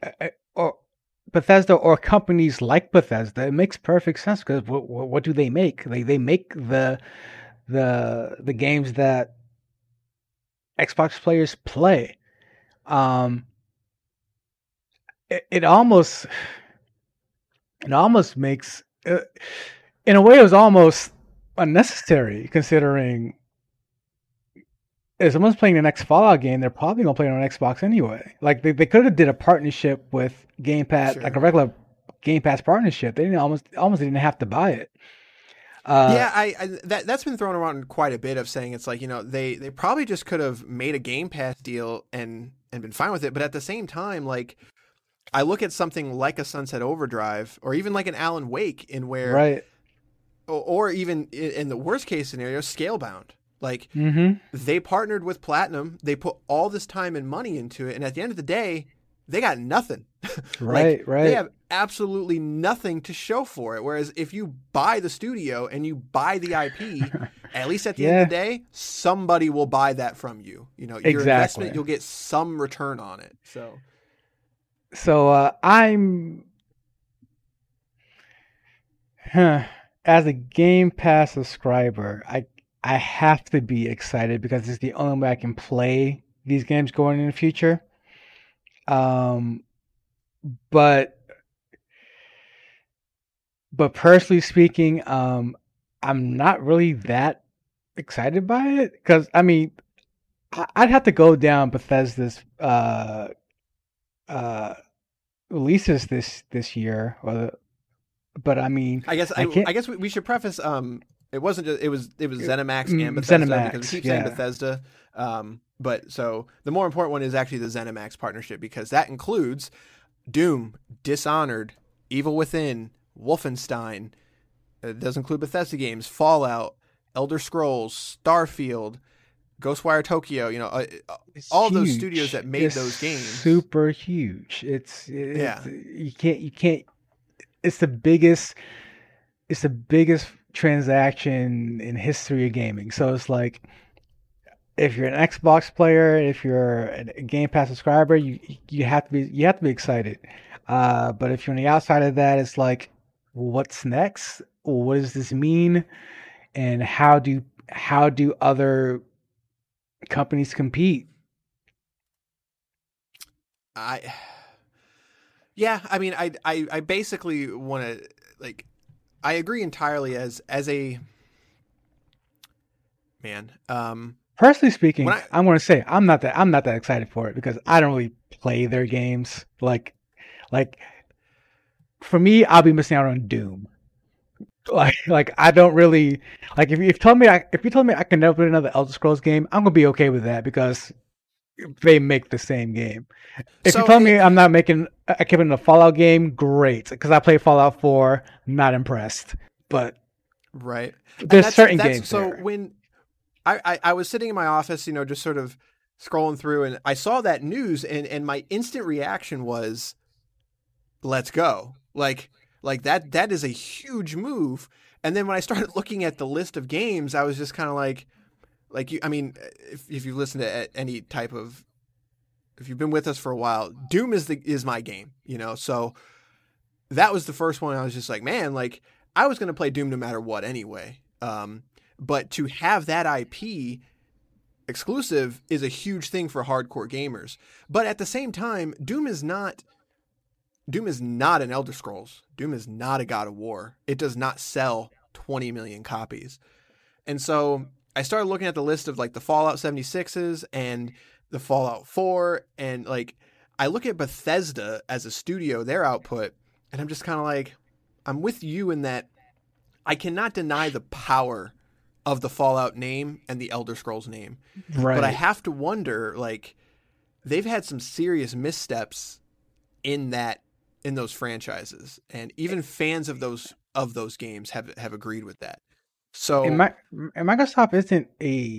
or companies like Bethesda, it makes perfect sense, because what do they make? They make the games that Xbox players play. It almost makes, in a way, it was almost unnecessary, considering if someone's playing the next Fallout game, they're probably gonna play it on Xbox anyway. Like they could have did a partnership with Game Pass, like a regular Game Pass partnership. They didn't almost didn't have to buy it. That's been thrown around quite a bit, of saying it's like, they probably just could have made a Game Pass deal and been fine with it. But at the same time, like, I look at something like a Sunset Overdrive, or even like an Alan Wake, in where, right, or even in the worst case scenario, Scalebound. Like, they partnered with Platinum, they put all this time and money into it, and at the end of the day, they got nothing. Right. They have absolutely nothing to show for it. Whereas if you buy the studio and you buy the IP, at least at the end of the day, somebody will buy that from you. Your investment, you'll get some return on it. So I'm as a Game Pass subscriber, I have to be excited, because it's the only way I can play these games going in the future. But personally speaking, I'm not really that excited by it, because I mean, I'd have to go down Bethesda's releases this year, but I mean, I guess we should preface. It wasn't just, it was ZeniMax and Bethesda, because we keep saying Bethesda. But so the more important one is actually the ZeniMax partnership, because that includes Doom, Dishonored, Evil Within, Wolfenstein. It does include Bethesda games, Fallout, Elder Scrolls, Starfield, Ghostwire Tokyo. All those studios that made those games. Super huge. It's you can't. It's the biggest transaction in history of gaming. So it's like, if you're an Xbox player, if you're a Game Pass subscriber, you have to be excited. But if you're on the outside of that, it's like, what's next? What does this mean? And how do other companies compete? I mean, I basically want to, like, I agree entirely as a man. Personally speaking, I'm going to say I'm not that excited for it, because I don't really play their games. Like for me, I'll be missing out on Doom. Like I don't really like, if you told me I can never play another Elder Scrolls game, I'm gonna be okay with that, because they make the same game. If you told me I kept it in a Fallout game, great, because I played Fallout 4, not impressed. But right, there's certain games. So when I was sitting in my office, just sort of scrolling through, and I saw that news, and my instant reaction was, let's go. Like that is a huge move. And then when I started looking at the list of games, I was just kind of like, Like I mean, if you've listened to any type of, if you've been with us for a while, Doom is my game, So that was the first one. I was just like, man, like I was going to play Doom no matter what anyway. But to have that IP exclusive is a huge thing for hardcore gamers. But at the same time, Doom is not an Elder Scrolls. Doom is not a God of War. It does not sell 20 million copies. And so I started looking at the list of like the Fallout 76s and the Fallout 4. And like, I look at Bethesda as a studio, their output, and I'm just kind of like, I'm with you in that I cannot deny the power of the Fallout name and the Elder Scrolls name. Right. But I have to wonder, like, they've had some serious missteps in those franchises, and even fans of those games have agreed with that. So, and Microsoft isn't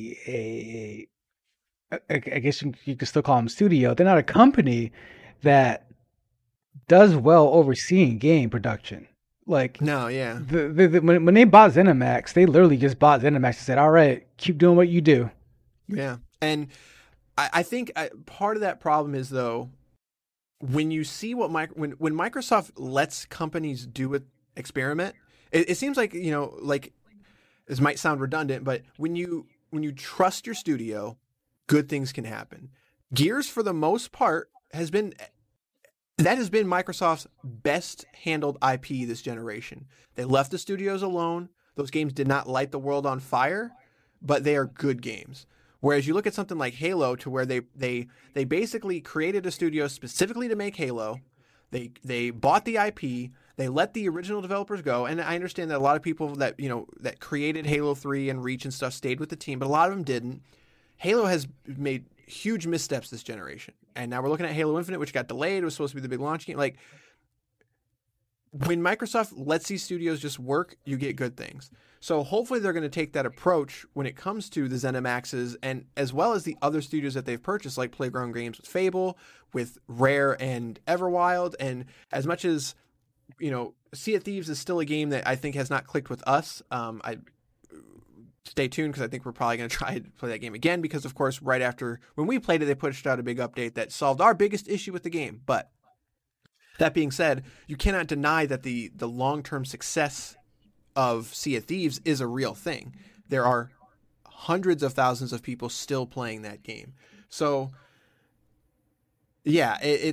I guess you could still call them studio. They're not a company that does well overseeing game production. Like, no, yeah. When they bought ZeniMax, they literally just bought ZeniMax and said, "All right, keep doing what you do." Yeah, and I think part of that problem is, though, when you see what when Microsoft lets companies do an experiment, it seems like, like this might sound redundant, but when you trust your studio, good things can happen. Gears, for the most part, has been Microsoft's best handled IP this generation. They left the studios alone. Those games did not light the world on fire, but they are good games. Whereas you look at something like Halo, to where they basically created a studio specifically to make Halo. They bought the IP. They let the original developers go. And I understand that a lot of people that that created Halo 3 and Reach and stuff stayed with the team, but a lot of them didn't. Halo has made huge missteps this generation. And now we're looking at Halo Infinite, which got delayed. It was supposed to be the big launch game. Like, when Microsoft lets these studios just work, you get good things. So hopefully they're going to take that approach when it comes to the ZeniMaxes, and as well as the other studios that they've purchased, like Playground Games with Fable, with Rare and Everwild. And as much as, Sea of Thieves is still a game that I think has not clicked with us, I stay tuned, because I think we're probably going to try to play that game again, because, of course, right after when we played it, they pushed out a big update that solved our biggest issue with the game. But that being said, you cannot deny that the long-term success of Sea of Thieves is a real thing. There are hundreds of thousands of people still playing that game. So, yeah,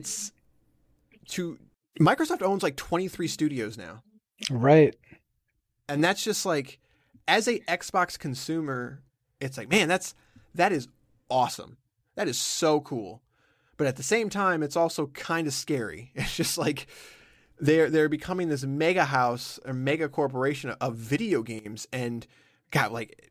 Microsoft owns like 23 studios now. Right. And that's just like, as a Xbox consumer, it's like, man, that is awesome. That is so cool. But at the same time, it's also kind of scary. It's just like they're becoming this mega house or mega corporation of video games, and God, like,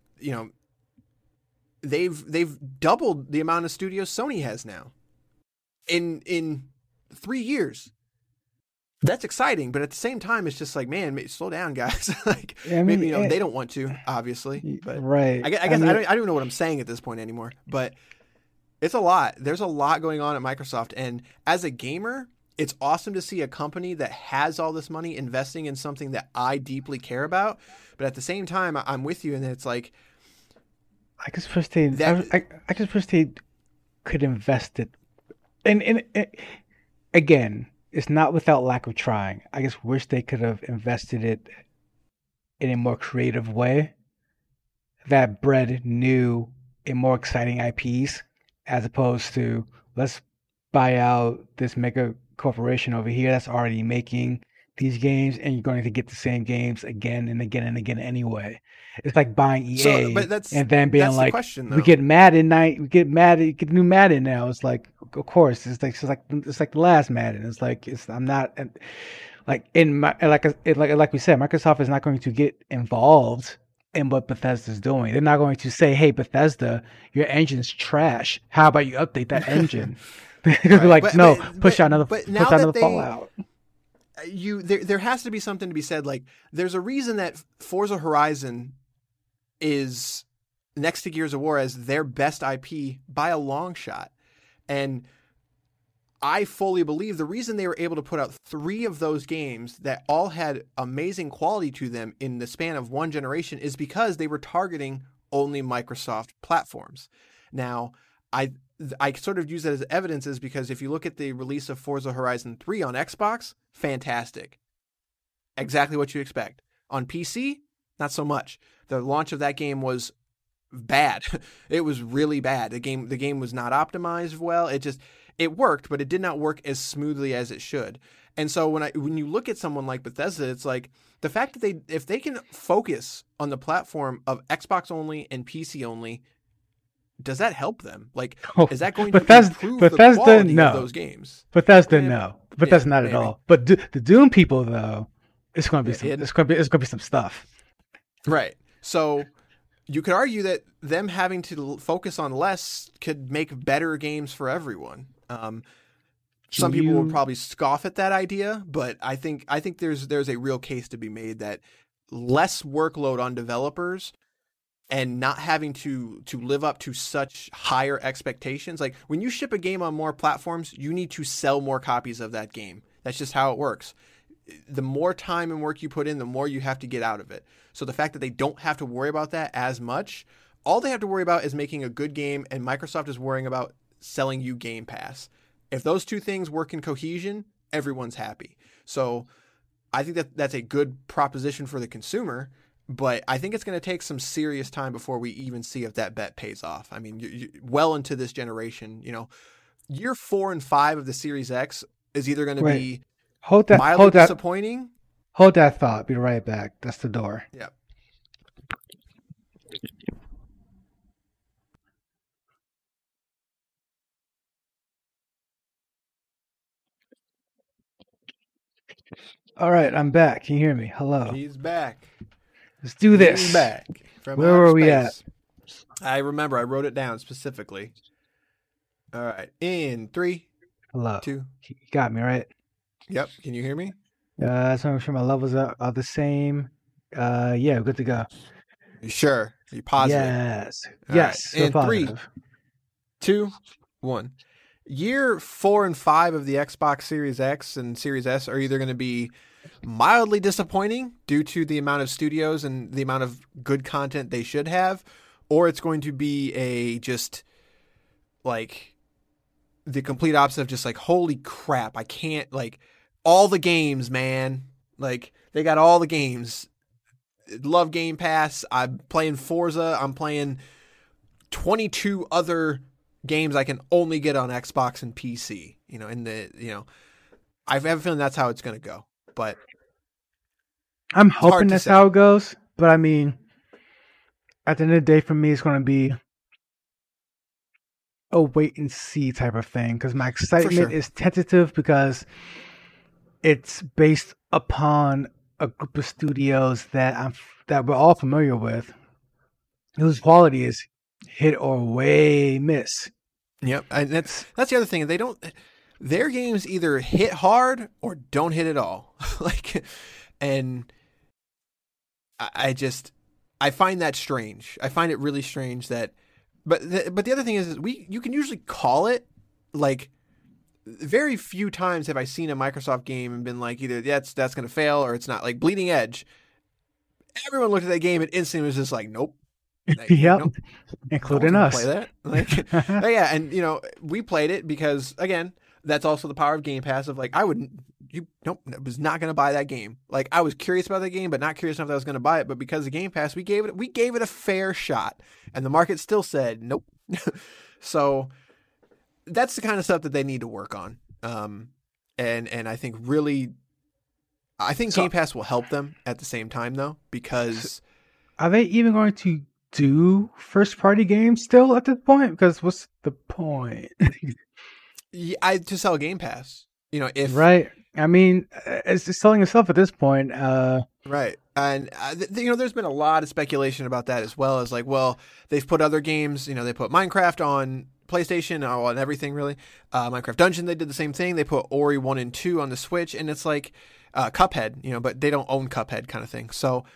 they've doubled the amount of studios Sony has now in 3 years. That's exciting, but at the same time, it's just like, man, slow down, guys. Like, yeah, I mean, maybe they don't want to, obviously. But right. I guess I don't even know what I'm saying at this point anymore. But it's a lot. There's a lot going on at Microsoft, and as a gamer, it's awesome to see a company that has all this money investing in something that I deeply care about. But at the same time, I'm with you, and it's like, I just wish they could invest it, and again, it's not without lack of trying. I just wish they could have invested it in a more creative way that bred new and more exciting IPs, as opposed to, let's buy out this mega corporation over here that's already making these games, and you're going to get the same games again and again and again anyway. It's like buying EA and then being like, we get Madden we get new Madden now. It's like, of course, it's like the last Madden. It's like, I'm not like like we said, Microsoft is not going to get involved in what Bethesda's doing. They're not going to say, hey, Bethesda, your engine's trash. How about you update that engine? They're going to be like, push out another Fallout. There has to be something to be said. Like, there's a reason that Forza Horizon is next to Gears of War as their best IP by a long shot. And I fully believe the reason they were able to put out 3 of those games that all had amazing quality to them in the span of one generation is because they were targeting only Microsoft platforms. Now, I sort of use that as evidence is because if you look at the release of Forza Horizon 3 on Xbox, fantastic. Exactly what you expect. On PC, not so much. The launch of that game was bad. It was really bad. The game was not optimized well. It worked, but it did not work as smoothly as it should. And so when you look at someone like Bethesda, it's like the fact that if they can focus on the platform of Xbox only and PC only, does that help them? Like, is that going to improve the quality of those games? Bethesda, no. Bethesda, not at all. But the Doom people, though, it's going to be it's going to be some stuff. Right. So you could argue that them having to focus on less could make better games for everyone. Some people will probably scoff at that idea, but I think there's a real case to be made that less workload on developers and not having to live up to such higher expectations. Like when you ship a game on more platforms, you need to sell more copies of that game. That's just how it works. The more time and work you put in, the more you have to get out of it. So the fact that they don't have to worry about that as much, all they have to worry about is making a good game, and Microsoft is worrying about selling you Game Pass. If those two things work in cohesion, everyone's happy. So I think that's a good proposition for the consumer, but I think it's going to take some serious time before we even see if that bet pays off. I mean, you well into this generation, year 4 and 5 of the Series X is either going to be mildly disappointing. Hold that thought. Be right back. That's the door. Yep. All right, I'm back. Can you hear me? Hello. He's back. Let's do this. He's back. Where were we at? I remember. I wrote it down specifically. All right. In 3, Hello. 2. You got me, right? Yep. Can you hear me? So I'm sure my levels are the same. Yeah, good to go. You sure? Are you positive? Yes. All Yes. Right. In positive. 3, 2, 1. Year 4 and 5 of the Xbox Series X and Series S are either going to be mildly disappointing due to the amount of studios and the amount of good content they should have, or it's going to be just like the complete opposite of just like, holy crap, I can't, like, all the games, man. Like, they got all the games. Love Game Pass. I'm playing Forza. I'm playing 22 other games I can only get on Xbox and PC. I have a feeling that's how it's going to go. But I'm hoping that's how it goes. But I mean, at the end of the day, for me, it's going to be a wait and see type of thing, because my excitement is tentative because it's based upon a group of studios that we're all familiar with, whose quality is hit or way miss. Yep, and that's the other thing. Their games either hit hard or don't hit at all. And I find that strange. I find it really strange that. But the other thing is you can usually call it. Like, very few times have I seen a Microsoft game and been like, either that's going to fail or it's not. Like Bleeding Edge, everyone looked at that game and instantly was just like, nope. Yep, nope. Including us. Play that. Yeah, and we played it because, again, that's also the power of Game Pass. Of like, I was not going to buy that game. Like, I was curious about that game, but not curious enough that I was going to buy it. But because of Game Pass, we gave it a fair shot, and the market still said nope. So that's the kind of stuff that they need to work on. And I think Game Pass will help them at the same time, though, because are they even going to do first party games still at this point? Because what's the point? To sell Game Pass, right. I mean, it's selling itself at this point. Right. And there's been a lot of speculation about that, as well as like, well, they've put other games. They put Minecraft on PlayStation, on everything really. Minecraft Dungeon, they did the same thing. They put Ori 1 and 2 on the Switch, and it's like Cuphead, but they don't own Cuphead kind of thing. So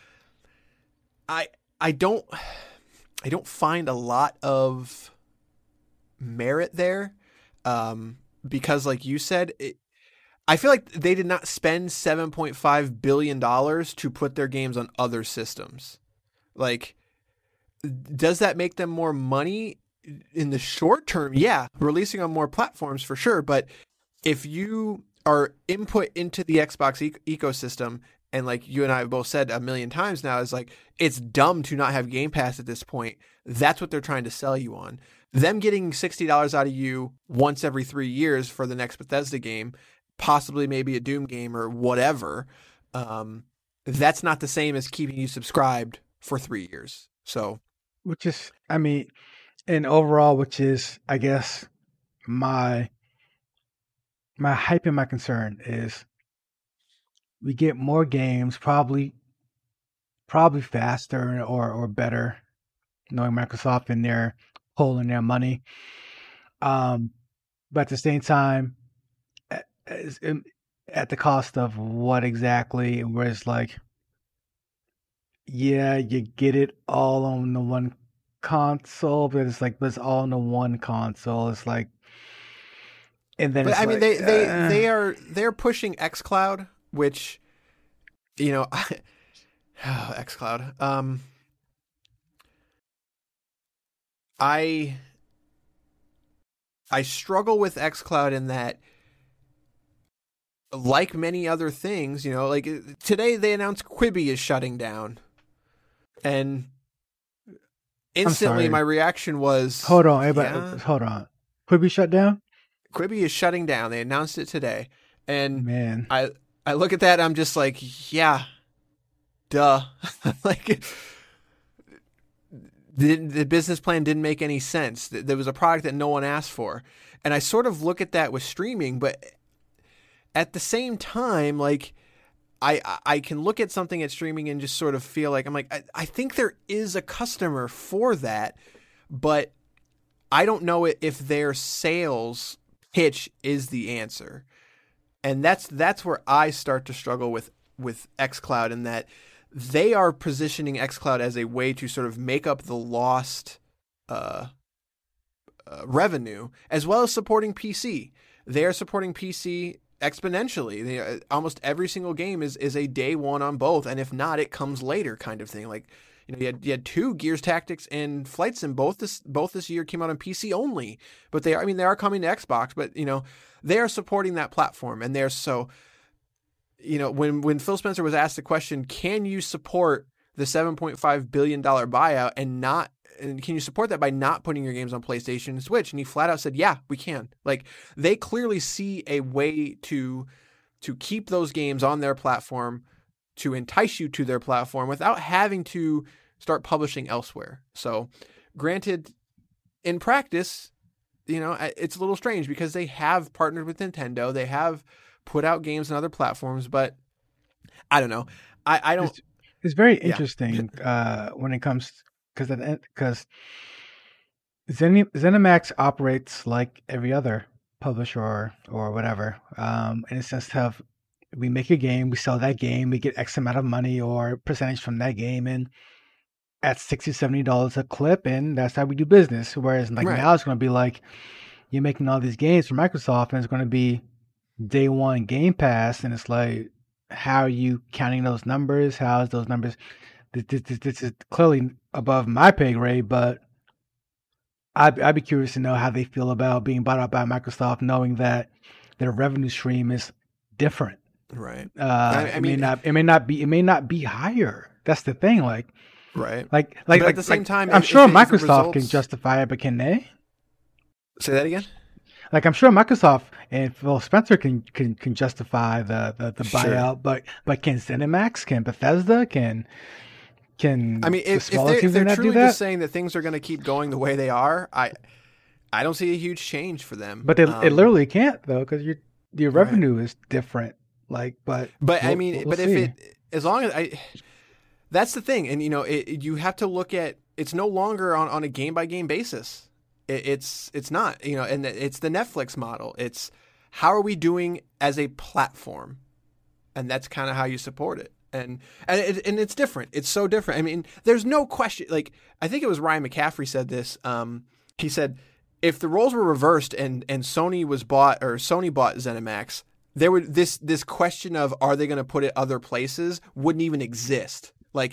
I don't find a lot of merit there, because, like you said, I feel like they did not spend $7.5 billion to put their games on other systems. Like, does that make them more money in the short term? Yeah, releasing on more platforms for sure. But if you are input into the Xbox ecosystem, and like you and I have both said a million times now, is like, it's dumb to not have Game Pass at this point. That's what they're trying to sell you on. Them getting $60 out of you once every 3 years for the next Bethesda game, possibly maybe a Doom game or whatever, that's not the same as keeping you subscribed for 3 years. So, which is, I mean, and overall, which is, I guess, my hype and my concern is we get more games, probably faster or better, knowing Microsoft and their hole in their money. But at the same time, at the cost of what exactly? Where it's like, yeah, you get it all on the one console, but it's all on the one console. It's like, and then but it's I mean, like, they're pushing xCloud, which, you know, xCloud. I struggle with xCloud in that, like many other things, you know, like today they announced Quibi is shutting down, and instantly my reaction was, hold on, everybody, hold on. Quibi shut down? Quibi is shutting down. They announced it today. And man, I look at that and I'm just like, yeah, duh. Like, the business plan didn't make any sense. There was a product that no one asked for. And I sort of look at that with streaming, but at the same time, like, I can look at something at streaming and just sort of feel like, I'm like, I think there is a customer for that, but I don't know if their sales pitch is the answer. And that's where I start to struggle with xCloud, in that they are positioning xCloud as a way to sort of make up the lost revenue, as well as supporting PC. They are supporting PC exponentially. Almost every single game is a day one on both, and if not, it comes later kind of thing. Like, you know, you had 2 Gears Tactics and Flight Sim both this year came out on PC only, but they are coming to Xbox, but you know, they are supporting that platform, and they're so, you know, when Phil Spencer was asked the question, can you support the $7.5 billion buyout and can you support that by not putting your games on PlayStation and Switch? And he flat out said, yeah, we can. Like, they clearly see a way to keep those games on their platform, to entice you to their platform without having to start publishing elsewhere. So, granted, in practice, you know, it's a little strange because they have partnered with Nintendo. They have put out games on other platforms, but I don't know. I don't. It's very interesting when it comes, because ZeniMax operates like every other publisher or whatever, in a sense of, we make a game, we sell that game, we get X amount of money or percentage from that game, and at $60-$70 a clip, and that's how we do business. Whereas like now it's going to be like, you're making all these games for Microsoft, and it's going to be day one Game Pass, and it's like, how are you counting those numbers? How is those numbers? This is clearly above my pay grade, but I'd be curious to know how they feel about being bought out by Microsoft, knowing that their revenue stream is different. Right. I mean, it may not be higher. That's the thing. Like at the same time, I'm sure Microsoft can justify it, but can they? Say that again. Like, I'm sure Microsoft and Phil Spencer can justify the buyout, but can ZeniMax, can Bethesda, can I mean, if they're truly just saying that things are going to keep going the way they are, I don't see a huge change for them. But it literally can't, though, because your revenue is different. Like, but I mean, we'll see. As long as that's the thing, and you know, you have to look at, it's no longer on a game by game basis. It's not, you know, and it's the Netflix model. It's how are we doing as a platform, and that's kind of how you support it. And it's different. It's so different. I mean, there's no question. Like, I think it was Ryan McCaffrey said this. He said, if the roles were reversed and Sony bought ZeniMax, there would this question of, are they going to put it other places, wouldn't even exist. Like,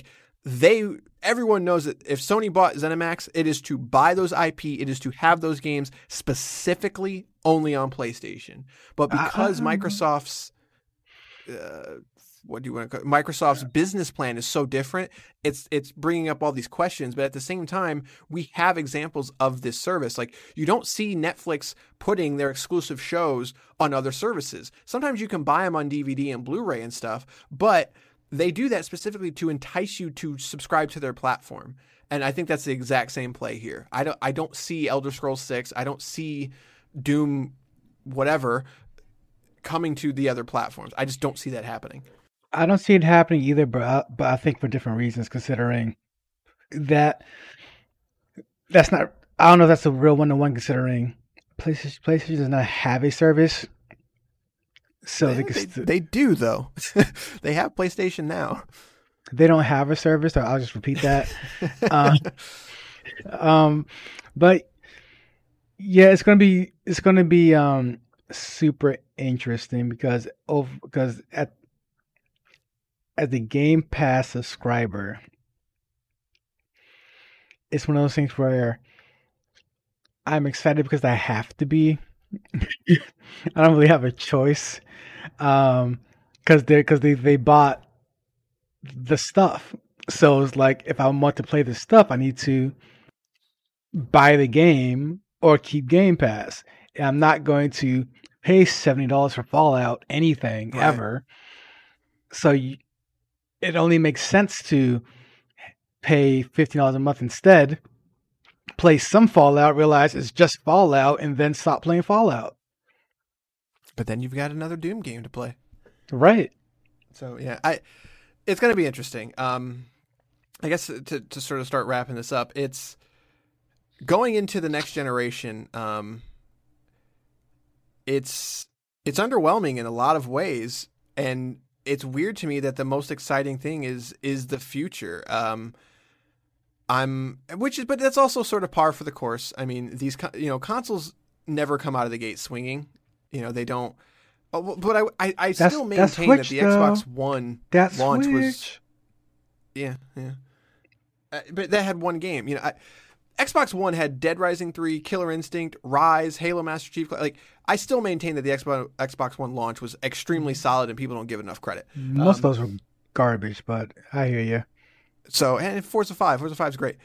everyone knows that if Sony bought ZeniMax, it is to buy those IP, it is to have those games specifically only on PlayStation. But because Microsoft's what do you want to call it? Microsoft's business plan is so different, it's bringing up all these questions. But at the same time, we have examples of this service. Like, you don't see Netflix putting their exclusive shows on other services. Sometimes you can buy them on DVD and Blu-ray and stuff, but they do that specifically to entice you to subscribe to their platform. And I think that's the exact same play here. I don't see Elder Scrolls 6. I don't see Doom whatever coming to the other platforms. I just don't see that happening. I don't see it happening either, but I think for different reasons, considering that that's not, I don't know if that's a real one-to-one, considering PlayStation does not have a service. So they do, though. They have PlayStation Now. They don't have a service, so I'll just repeat that. But yeah, it's gonna be super interesting because as a Game Pass subscriber, it's one of those things where I'm excited because I have to be. I don't really have a choice, because they bought the stuff. So it's like, if I want to play the stuff, I need to buy the game or keep Game Pass. And I'm not going to pay $70 for Fallout anything ever. So it only makes sense to pay $15 a month instead, play some Fallout, realize it's just Fallout, and then stop playing Fallout. But then you've got another Doom game to play. Right. So yeah, it's going to be interesting. I guess to sort of start wrapping this up, it's going into the next generation. It's underwhelming in a lot of ways, and it's weird to me that the most exciting thing is the future. But that's also sort of par for the course. I mean, these consoles never come out of the gate swinging. They don't. But I still maintain that the Xbox One launch was. Yeah. But that had one game. Xbox One had Dead Rising 3, Killer Instinct, Rise, Halo Master Chief. Like, I still maintain that the Xbox One launch was extremely solid, and people don't give enough credit. Most of those were garbage, but I hear you. So, and Forza 5 is great.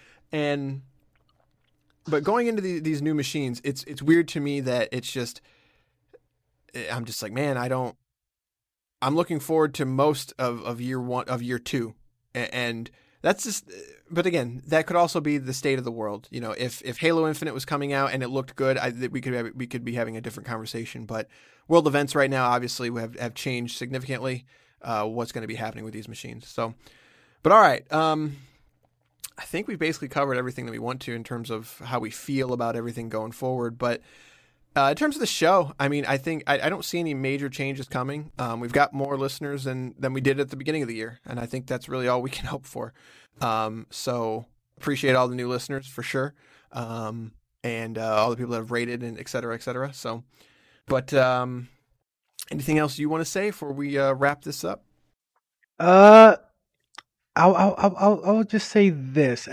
But going into these new machines, it's weird to me that it's just, I'm just like, man, I'm looking forward to most of year two. And that's just, but again, that could also be the state of the world. If Halo Infinite was coming out and it looked good, we could be having a different conversation. But world events right now, obviously, have changed significantly. What's going to be happening with these machines? So, but all right, I think we basically covered everything that we want to in terms of how we feel about everything going forward. But in terms of the show, I mean, I think I don't see any major changes coming. We've got more listeners than we did at the beginning of the year, and I think that's really all we can hope for. So appreciate all the new listeners for sure, and all the people that have rated and et cetera, et cetera. So, but anything else you want to say before we wrap this up? I'll just say this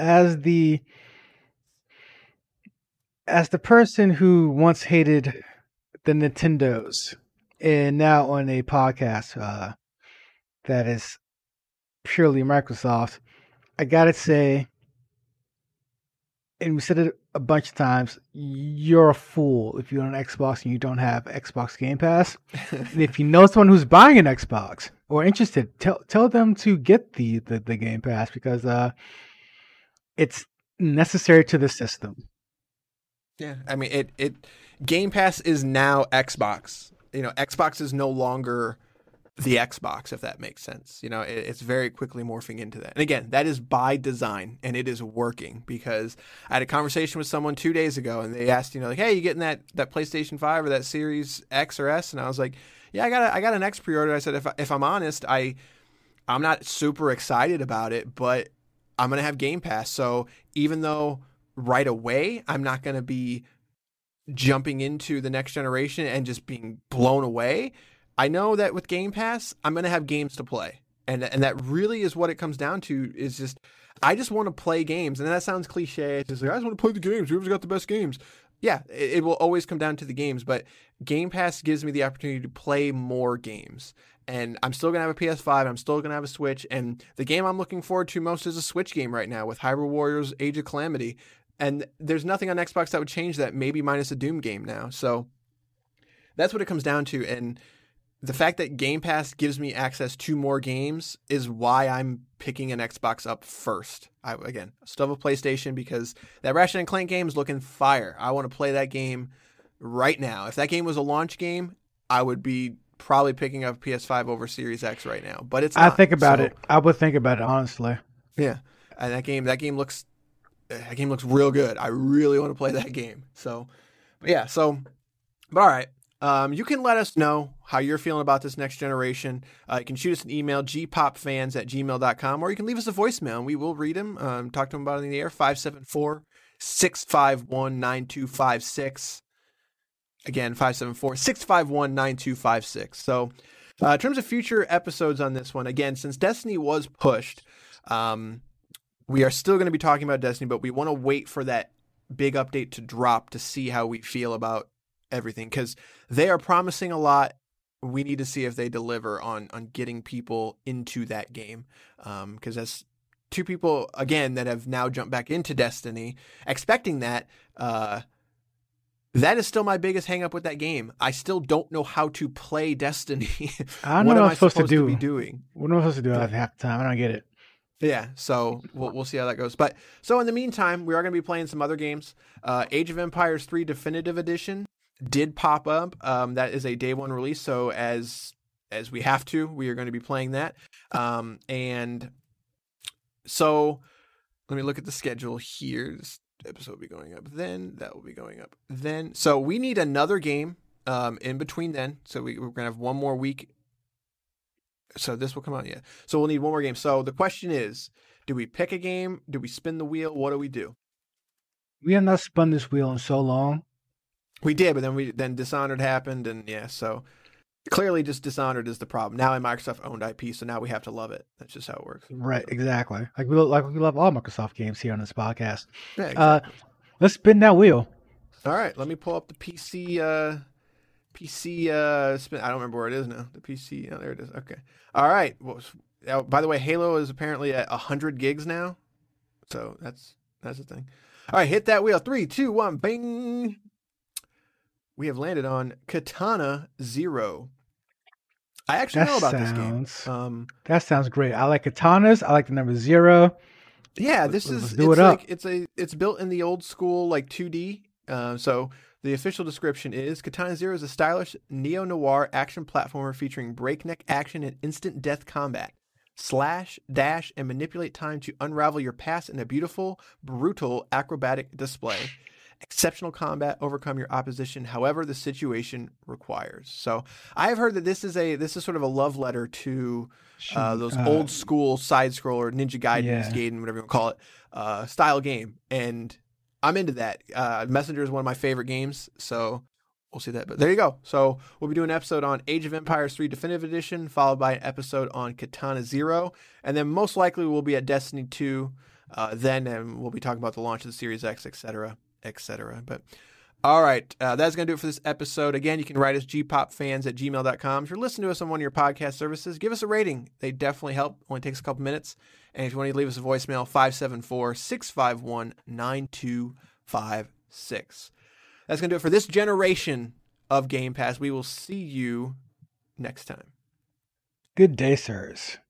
as the person who once hated the Nintendos and now on a podcast that is purely Microsoft, I gotta say, and we said it a bunch of times, you're a fool if you're on an Xbox and you don't have Xbox Game Pass. And if you know someone who's buying an Xbox or interested, tell them to get the Game Pass, because it's necessary to the system. Yeah, I mean, it Game Pass is now Xbox. Xbox is no longer the Xbox, if that makes sense. It's very quickly morphing into that. And again, that is by design, and it is working, because I had a conversation with someone 2 days ago, and they asked, like, hey, you getting that PlayStation 5 or that Series X or S? And I was like, yeah, I got an X pre-order. I said, if I'm honest, I'm not super excited about it, but I'm going to have Game Pass. So even though right away I'm not going to be jumping into the next generation and just being blown away, I know that with Game Pass, I'm going to have games to play. And that really is what it comes down to, is just I just want to play games. And that sounds cliche. It's just like, I just want to play the games. Whoever's got the best games. Yeah, it will always come down to the games, but Game Pass gives me the opportunity to play more games. And I'm still going to have a PS5. I'm still going to have a Switch. And the game I'm looking forward to most is a Switch game right now with Hyrule Warriors Age of Calamity. And there's nothing on Xbox that would change that, maybe minus a Doom game now. So that's what it comes down to. And the fact that Game Pass gives me access to more games is why I'm picking an Xbox up first. I still have a PlayStation because that Ratchet & Clank game is looking fire. I want to play that game right now. If that game was a launch game, I would be probably picking up PS5 over Series X right now. But it's not. I think about it. I would think about it, honestly. Yeah. And that game looks real good. I really want to play that game. So, but all right. You can let us know how you're feeling about this next generation. You can shoot us an email, gpopfans@gmail.com, or you can leave us a voicemail, and we will read them. Talk to them about it in the air, 574-651-9256. Again, 574-651-9256. So in terms of future episodes on this one, again, since Destiny was pushed, we are still going to be talking about Destiny, but we want to wait for that big update to drop to see how we feel about everything, because they are promising a lot. We need to see if they deliver on getting people into that game, because as two people again that have now jumped back into Destiny expecting that is still my biggest hang up with that game. I still don't know how to play Destiny. I don't know what I'm supposed to be doing. What am I supposed to do half the time? I don't get it. Yeah, so we'll see how that goes. But so in the meantime, we are going to be playing some other games. Age of Empires 3 Definitive Edition did pop up. That is a day one release, so as we have to, we are going to be playing that. And so let me look at the schedule here. This episode will be going up then. That will be going up then. So we need another game in between then. So we're going to have one more week. So this will come out, yeah. So we'll need one more game. So the question is, do we pick a game? Do we spin the wheel? What do we do? We have not spun this wheel in so long. We did, but then Dishonored happened, and yeah, so clearly just Dishonored is the problem. Now a Microsoft-owned IP, so now we have to love it. That's just how it works. Right, exactly. Like we love all Microsoft games here on this podcast. Yeah, exactly. Let's spin that wheel. All right, let me pull up the PC spin. I don't remember where it is now. The PC, oh, there it is. Okay. All right. Well, by the way, Halo is apparently at 100 gigs now, so that's the thing. All right, hit that wheel. 3, 2, 1, bing. We have landed on Katana Zero. I actually know about this game. That sounds great. I like katanas. I like the number 0. Yeah, it's built in the old school like 2D. So the official description is Katana Zero is a stylish neo-noir action platformer featuring breakneck action and instant death combat. Slash, dash, and manipulate time to unravel your past in a beautiful, brutal, acrobatic display. Exceptional combat, overcome your opposition however the situation requires. So I have heard that this is sort of a love letter to those old school side scroller Ninja Gaiden, whatever you want to call it, style game. And I'm into that. Messenger is one of my favorite games, so we'll see that. But there you go. So we'll be doing an episode on Age of Empires 3 Definitive Edition, followed by an episode on Katana Zero, and then most likely we'll be at Destiny 2 then, and we'll be talking about the launch of the Series X, etc. But all right, that's going to do it for this episode. Again, you can write us gpopfans@gmail.com. If you're listening to us on one of your podcast services, give us a rating. They definitely help. Only takes a couple minutes. And if you want to leave us a voicemail, 574-651-9256. That's going to do it for this generation of Game Pass. We will see you next time. Good day, sirs.